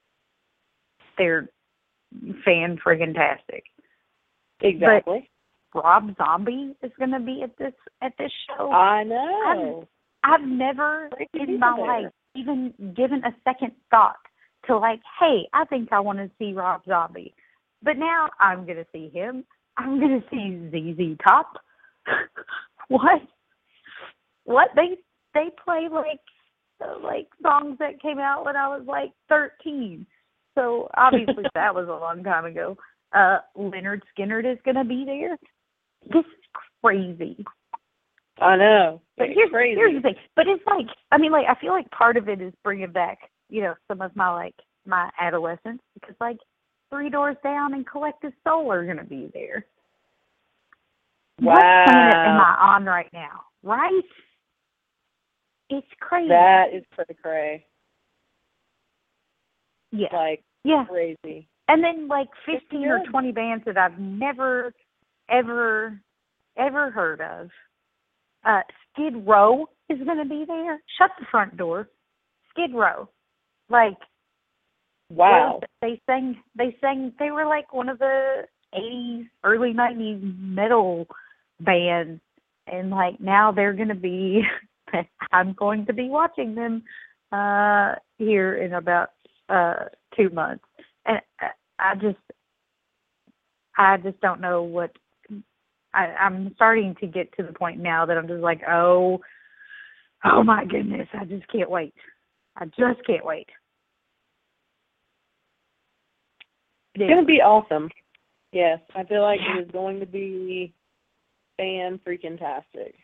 they're fan friggin' tastic. Exactly. Rob Zombie is going to be at this at this show. I know. I've, I've never in my life even given a second thought to like, hey, I think I want to see Rob Zombie. But now I'm going to see him. I'm going to see Z Z Top. What? What? They they play like uh, like songs that came out when I was like thirteen. So obviously that was a long time ago. Uh, Leonard Skinner is going to be there. This is crazy. I know. But it's here's, crazy. here's the thing. But it's like, I mean, like, I feel like part of it is bringing back, you know, some of my, like, my adolescence. Because, like, Three Doors Down and Collective Soul are going to be there. Wow. What planet am I on right now? Right? It's crazy. That is pretty cray. Yeah. Like, yeah. crazy. And then, like, fifteen or twenty bands that I've never, ever, ever heard of. Uh, Skid Row is going to be there. Shut the front door. Skid Row. Like, wow. They sang, they sang, they were like one of the eighties, early nineties metal bands. And, like, now they're going to be, I'm going to be watching them uh, here in about uh, two months. And I just, I just don't know what, I, I'm starting to get to the point now that I'm just like, oh, oh my goodness, I just can't wait. I just can't wait. It's going to be awesome. Yes, I feel like it is going to be fan-freaking-tastic,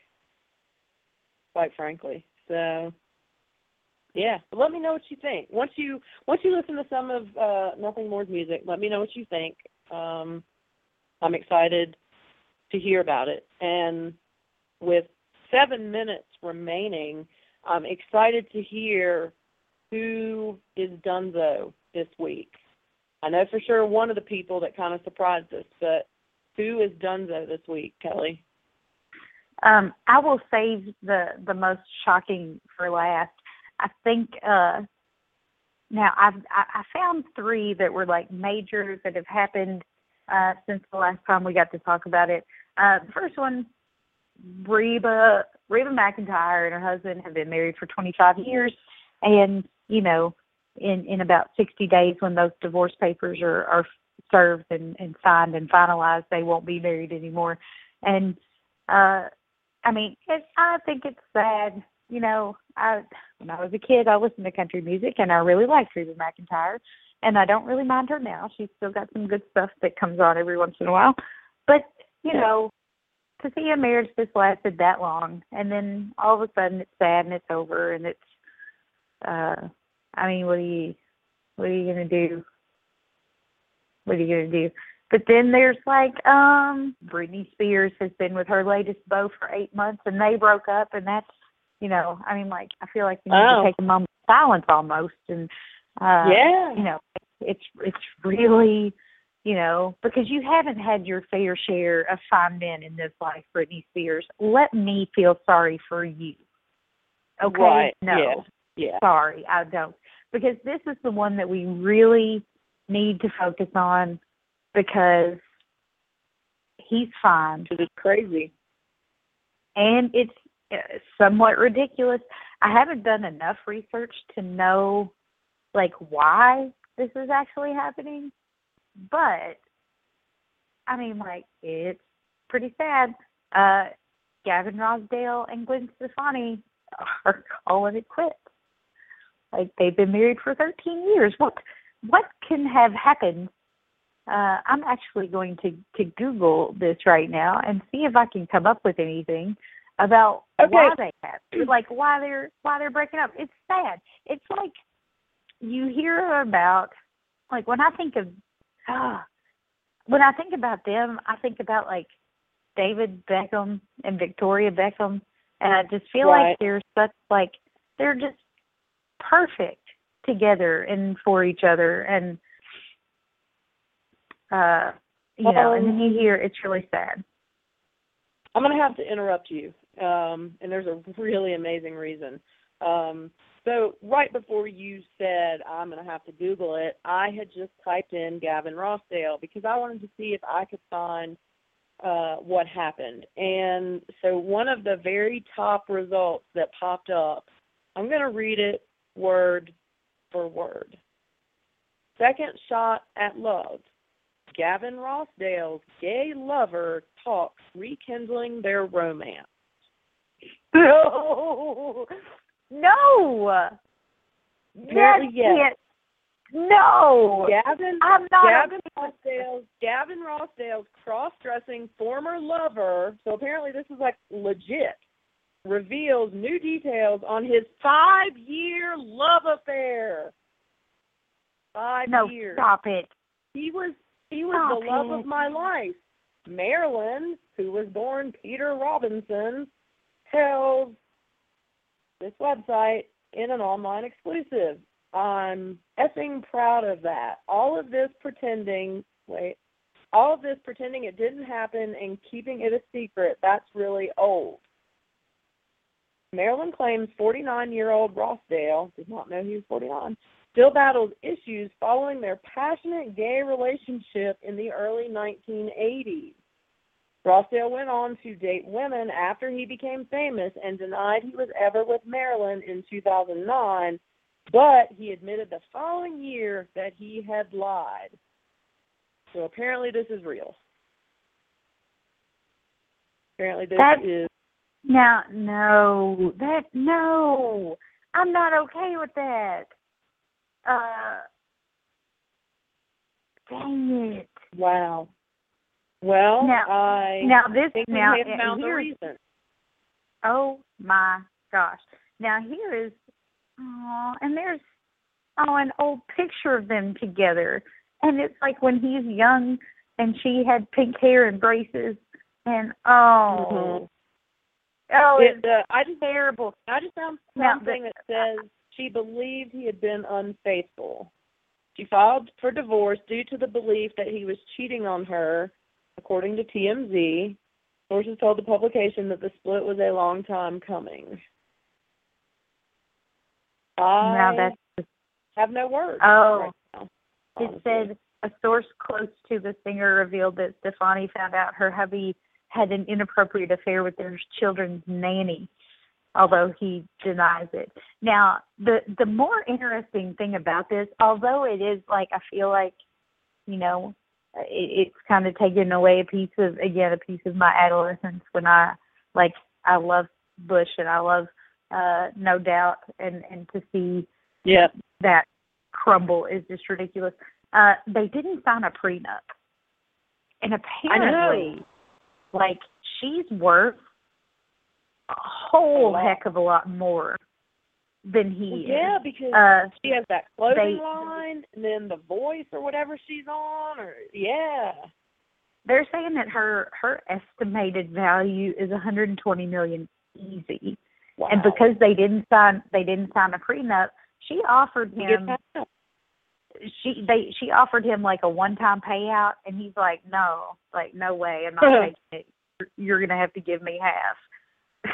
quite frankly. So, yeah, but let me know what you think. Once you once you listen to some of uh, Nothing More's music, let me know what you think. Um, I'm excited to hear about it. And with seven minutes remaining, I'm excited to hear who is Dunzo this week. I know for sure one of the people that kind of surprised us, but who is Dunzo this week, Kelly? Um, I will save the, the most shocking for last. I think uh, now I've I, I found three that were like major that have happened uh, since the last time we got to talk about it. Uh, the first one, Reba Reba McEntire and her husband have been married for twenty-five years, and you know, in, in about sixty days when those divorce papers are, are served and, and signed and finalized, they won't be married anymore. And uh, I mean, it, I think it's sad. You know, I when I was a kid, I listened to country music, and I really liked Reba McEntire, and I don't really mind her now. She's still got some good stuff that comes on every once in a while. But, you know, to see a marriage that's lasted that long, and then all of a sudden it's sad and it's over, and it's, uh, I mean, what are you, what are you going to do? What are you going to do? But then there's like, um, Britney Spears has been with her latest beau for eight months, and they broke up, and that's, you know, I mean, like, I feel like you need oh. to take a moment of silence almost, and, uh, yeah. you know, it's, it's really, you know, because you haven't had your fair share of fine men in this life, Britney Spears. Let me feel sorry for you. Okay? Right. No. Yeah. yeah. Sorry, I don't. Because this is the one that we really need to focus on, because he's fine. It's crazy. And it's somewhat ridiculous. I haven't done enough research to know, like, why this is actually happening. But, I mean, like, it's pretty sad. Uh, Gavin Rossdale and Gwen Stefani are calling it quits. Like, they've been married for thirteen years. What what can have happened? Uh, I'm actually going to, to Google this right now and see if I can come up with anything about okay. why they have, like, why they're why they're breaking up. It's sad. It's like you hear about, like, when I think of, uh, when I think about them, I think about, like, David Beckham and Victoria Beckham, and I just feel right. like they're such, like, they're just perfect together and for each other, and uh you know, um, and then you hear it's really sad. I'm gonna have to interrupt you, um and there's a really amazing reason. Um so right before you said I'm gonna have to Google it, I had just typed in Gavin Rossdale because I wanted to see if I could find uh, what happened. And so one of the very top results that popped up, I'm going to read it word for word. Second shot at love. Gavin Rossdale's gay lover talks rekindling their romance. No. No. Apparently, yes. yes. No. Gavin, I'm not Gavin a- Rossdale's Gavin Rossdale's cross-dressing former lover, so apparently this is like legit, reveals new details on his five-year love affair. Five no, years. Stop it. He was he was Stop the love it. of my life. Marilyn, who was born Peter Robinson, tells this website in an online exclusive. I'm effing proud of that. All of this pretending, wait, all of this pretending it didn't happen and keeping it a secret, that's really old. Marilyn claims forty-nine-year-old Rossdale, did not know he was forty-nine, still battles issues following their passionate gay relationship in the early nineteen eighties. Rossdale went on to date women after he became famous and denied he was ever with Marilyn in two thousand nine, but he admitted the following year that he had lied. So apparently this is real. Apparently this That's, is... Now, no. That, no. I'm not okay with that. Uh, dang it. Wow. Well, now, I now this, think we now, may have found the here, reason. Oh, my gosh. Now, here is, oh, and there's, oh, an old picture of them together. And it's like when he's young and she had pink hair and braces. And, oh, Mm-hmm. oh, It, it's uh, I just terrible. I just found Now, something the- that says she believed he had been unfaithful. She filed for divorce due to the belief that he was cheating on her, according to T M Z. Sources told the publication that the split was a long time coming. I now that's, have no words. oh, right now, it honestly. said a source close to the singer revealed that Stefani found out her hubby had an inappropriate affair with their children's nanny, although he denies it. Now, the the more interesting thing about this, although it is like, I feel like, you know, it, it's kind of taken away a piece of, again, a piece of my adolescence when I, like, I love Bush and I love uh, No Doubt, and, and to see Yep. that crumble is just ridiculous. Uh, they didn't sign a prenup. And apparently, like, she's worth a whole A lot. heck of a lot more than he Well, is. yeah, because Uh, she has that clothing they- line, and then the voice or whatever she's on, or yeah. they're saying that her her estimated value is one hundred twenty million dollars easy. Wow. And because they didn't sign they didn't sign a prenup, she offered You him get that? she they she offered him like a one time payout, and he's like, no, like no way, I'm not taking it. You're, you're gonna have to give me half.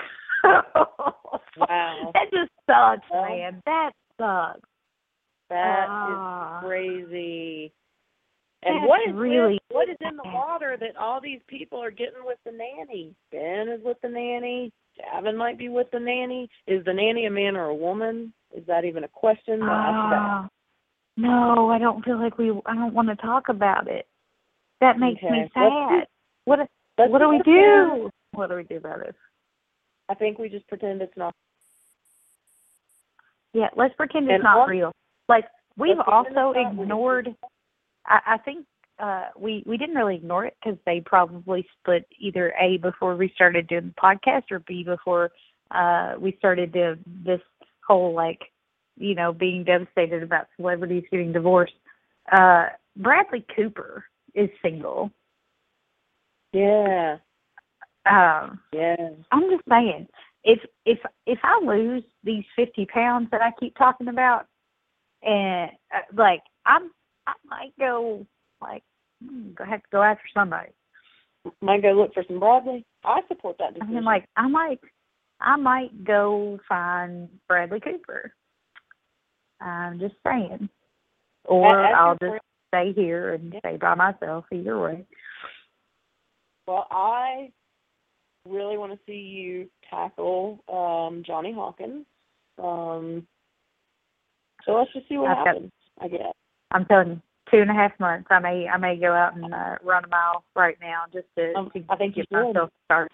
Wow. That just sucks, Well, man. That sucks. That Ah. is crazy. And That's what is really with, what is in the sad. water that all these people are getting with the nanny? Ben is with the nanny. Gavin might be with the nanny. Is the nanny a man or a woman? Is that even a question? We'll ask that. Ah. No, I don't feel like we. I don't want to talk about it. That makes Okay. me Let's sad. What? Let's What do we just do? pretend- What do we do about it? I think we just pretend it's not. Yeah, let's pretend it's And not on- real. Like, we've Let's pretend also it's not real. ignored. I, I think uh, we we didn't really ignore it because they probably split either A, before we started doing the podcast, or B, before uh, we started the, this whole, like, you know, being devastated about celebrities getting divorced. Uh, Bradley Cooper is single. Yeah. Um, Yeah. I'm just saying, if if if I lose these fifty pounds that I keep talking about, and uh, like I'm, I might go like hmm, go have to go after somebody. Might go look for some Broadway. I support that I decision. mean, like I might, I might go find Bradley Cooper. I'm just saying, or As your I'll just friend- stay here and Yeah. stay by myself. Either way. Well, I really want to see you tackle um, Johnny Hawkins. Um, so let's just see what I've happens, got, I guess. I'm telling you, two and a half months. I may I may go out and uh, run a mile right now just to, Um, to I think get you should. myself started.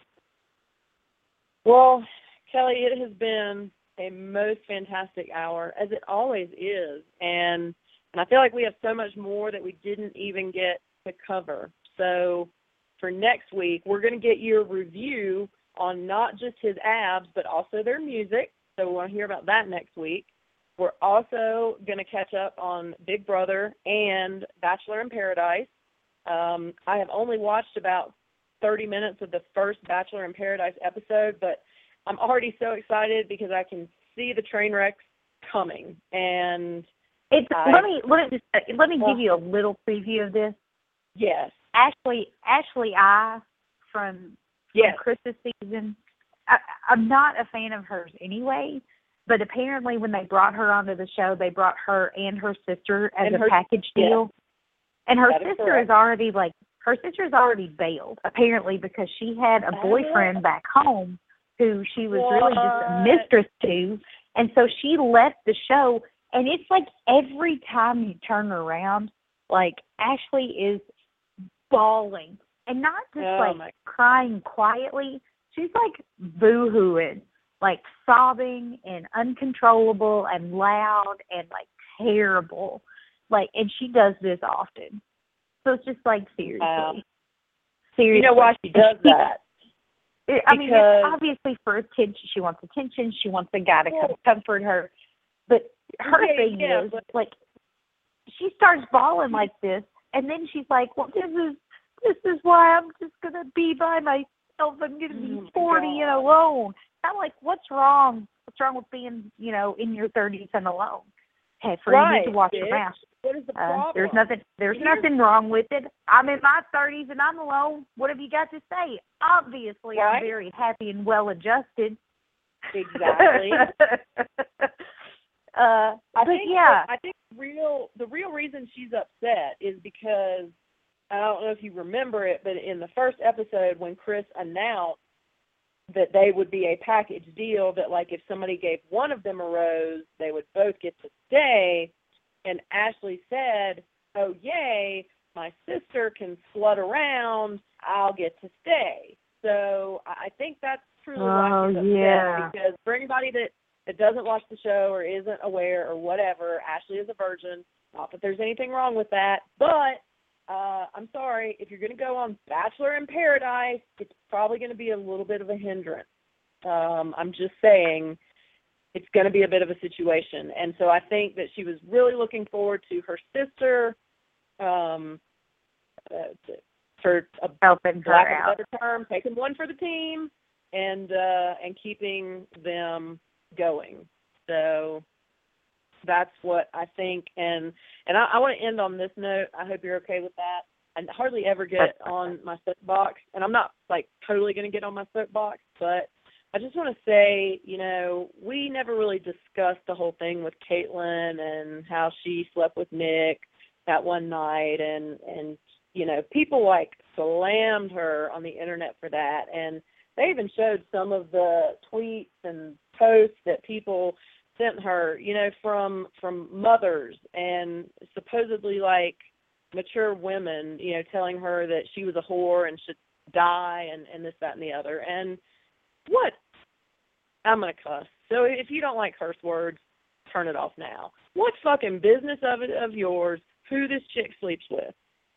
Well, Kelly, it has been a most fantastic hour, as it always is. And and I feel like we have so much more that we didn't even get to cover. So for next week, we're going to get you a review on not just his abs, but also their music. So we want to hear about that next week. We're also going to catch up on Big Brother and Bachelor in Paradise. Um, I have only watched about thirty minutes of the first Bachelor in Paradise episode, but I'm already so excited because I can see the train wrecks coming. And it's I, let me let me just, let me uh, give you a little preview of this. Yes, Ashley Ashley I from, yes. from Chris's season. I, I'm not a fan of hers anyway, but apparently when they brought her onto the show, they brought her and her sister as and a her, package yes. deal. And her That is sister correct. is already like her sister is already bailed apparently because she had a boyfriend back home who she was what? really just a mistress to, and so she left the show. And it's like every time you turn around, like Ashley is bawling, and not just Oh, like my. crying quietly. She's like boo-hooing, like sobbing and uncontrollable and loud and like terrible. Like, and she does this often. So it's just like, seriously. Wow. Seriously. You know why she does that? It, I mean, it's obviously for attention. She wants attention. She wants a guy to come comfort her. But her yeah, thing yeah, is, but, like, she starts bawling like this, and then she's like, well, this is this is why I'm just going to be by myself. I'm going to be oh forty and alone. I'm like, what's wrong? What's wrong with being, you know, in your thirties and alone? Hey, for right, you need to watch bitch. your mouth. What is the Uh, problem? there's nothing. There's Here's, nothing wrong with it. I'm in my thirties and I'm alone. What have you got to say? Obviously, right? I'm very happy and well adjusted. Exactly. uh, I but think yeah, I think real the real reason she's upset is because I don't know if you remember it, but in the first episode when Chris announced that they would be a package deal, that like if somebody gave one of them a rose, they would both get to stay. And Ashley said, oh, yay, my sister can slut around, I'll get to stay. So I think that's truly why oh she's upset, yeah, because for anybody that, that doesn't watch the show or isn't aware or whatever, Ashley is a virgin. Not that there's anything wrong with that, but uh, I'm sorry, if you're going to go on Bachelor in Paradise, it's probably going to be a little bit of a hindrance. Um, I'm just saying, it's going to be a bit of a situation. And so I think that she was really looking forward to her sister, um, uh, for a helping her lack of out. a better term, taking one for the team and uh, and keeping them going. So that's what I think. And and I, I want to end on this note. I hope you're okay with that. I hardly ever get on my soapbox, and I'm not like totally going to get on my soapbox, but I just want to say, you know, we never really discussed the whole thing with Caitlin and how she slept with Nick that one night, and, and you know, people, like, slammed her on the internet for that, and they even showed some of the tweets and posts that people sent her, you know, from from mothers and supposedly, like, mature women, you know, telling her that she was a whore and should die and, and this, that, and the other, and what? I'm going to cuss. So if you don't like curse words, turn it off now. What fucking business of it of yours who this chick sleeps with?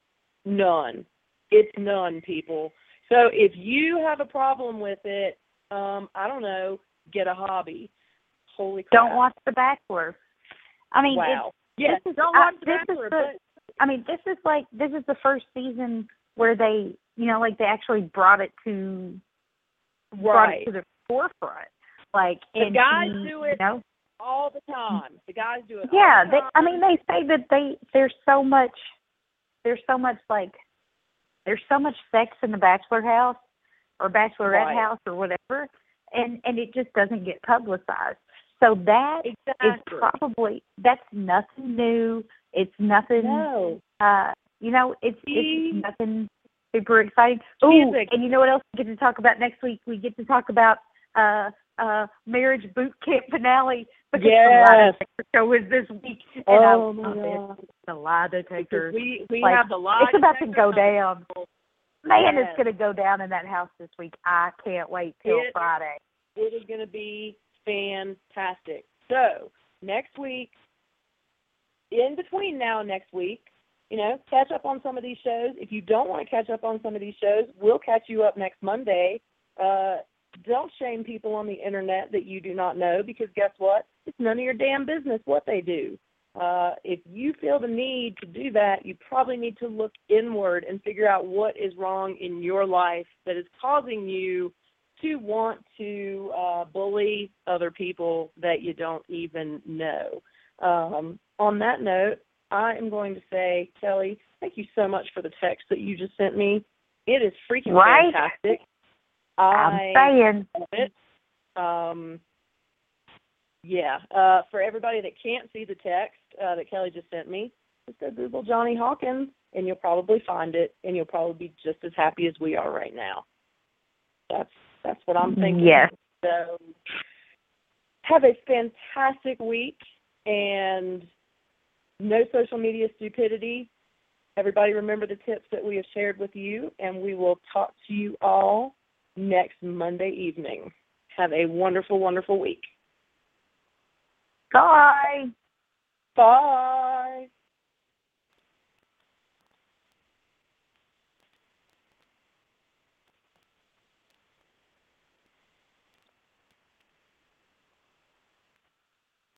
None. It's none, people. So if you have a problem with it, um, I don't know, get a hobby. Holy crap. Don't watch The Bachelor. I mean, wow. It's, Yes, this is, don't watch I, The this Bachelor, is the, but I mean, this is like, this is the first season where they, you know, like they actually brought it to, right. brought it to the forefront. Like, the and guys he, do it you know, all the time. The guys do it yeah, all the they, time. I mean, they say that they, there's so much, there's so much, like, there's so much sex in the bachelor house or bachelorette right. house or whatever, and, and it just doesn't get publicized. So that exactly. is probably, that's nothing new. It's nothing, no. uh, you know, it's, he, it's nothing super exciting. Oh, Music. and you know what else we get to talk about next week? We get to talk about uh, uh, marriage boot camp finale because yes. the lie detector show is this week. And oh, I my love God. it. The lie detector. We, we like, have the lie It's about to detector go down. Man, yes. it's going to go down in that house this week. I can't wait till it, Friday. It is going to be fantastic. So, next week, in between now and next week, you know, catch up on some of these shows. If you don't want to catch up on some of these shows, we'll catch you up next Monday. Uh, don't shame people on the internet that you do not know because guess what? It's none of your damn business what they do. Uh, if you feel the need to do that, you probably need to look inward and figure out what is wrong in your life that is causing you to want to uh, bully other people that you don't even know. Um, on that note, I am going to say, Kelly, thank you so much for the text that you just sent me. It is freaking right? fantastic. I'm I saying. love it. Um, yeah, uh, for everybody that can't see the text uh, that Kelly just sent me, just go Google Johnny Hawkins, and you'll probably find it, and you'll probably be just as happy as we are right now. That's that's what I'm thinking. Yes. So have a fantastic week, and no social media stupidity. Everybody remember the tips that we have shared with you, and we will talk to you all next Monday evening. Have a wonderful, wonderful week. Bye. Bye.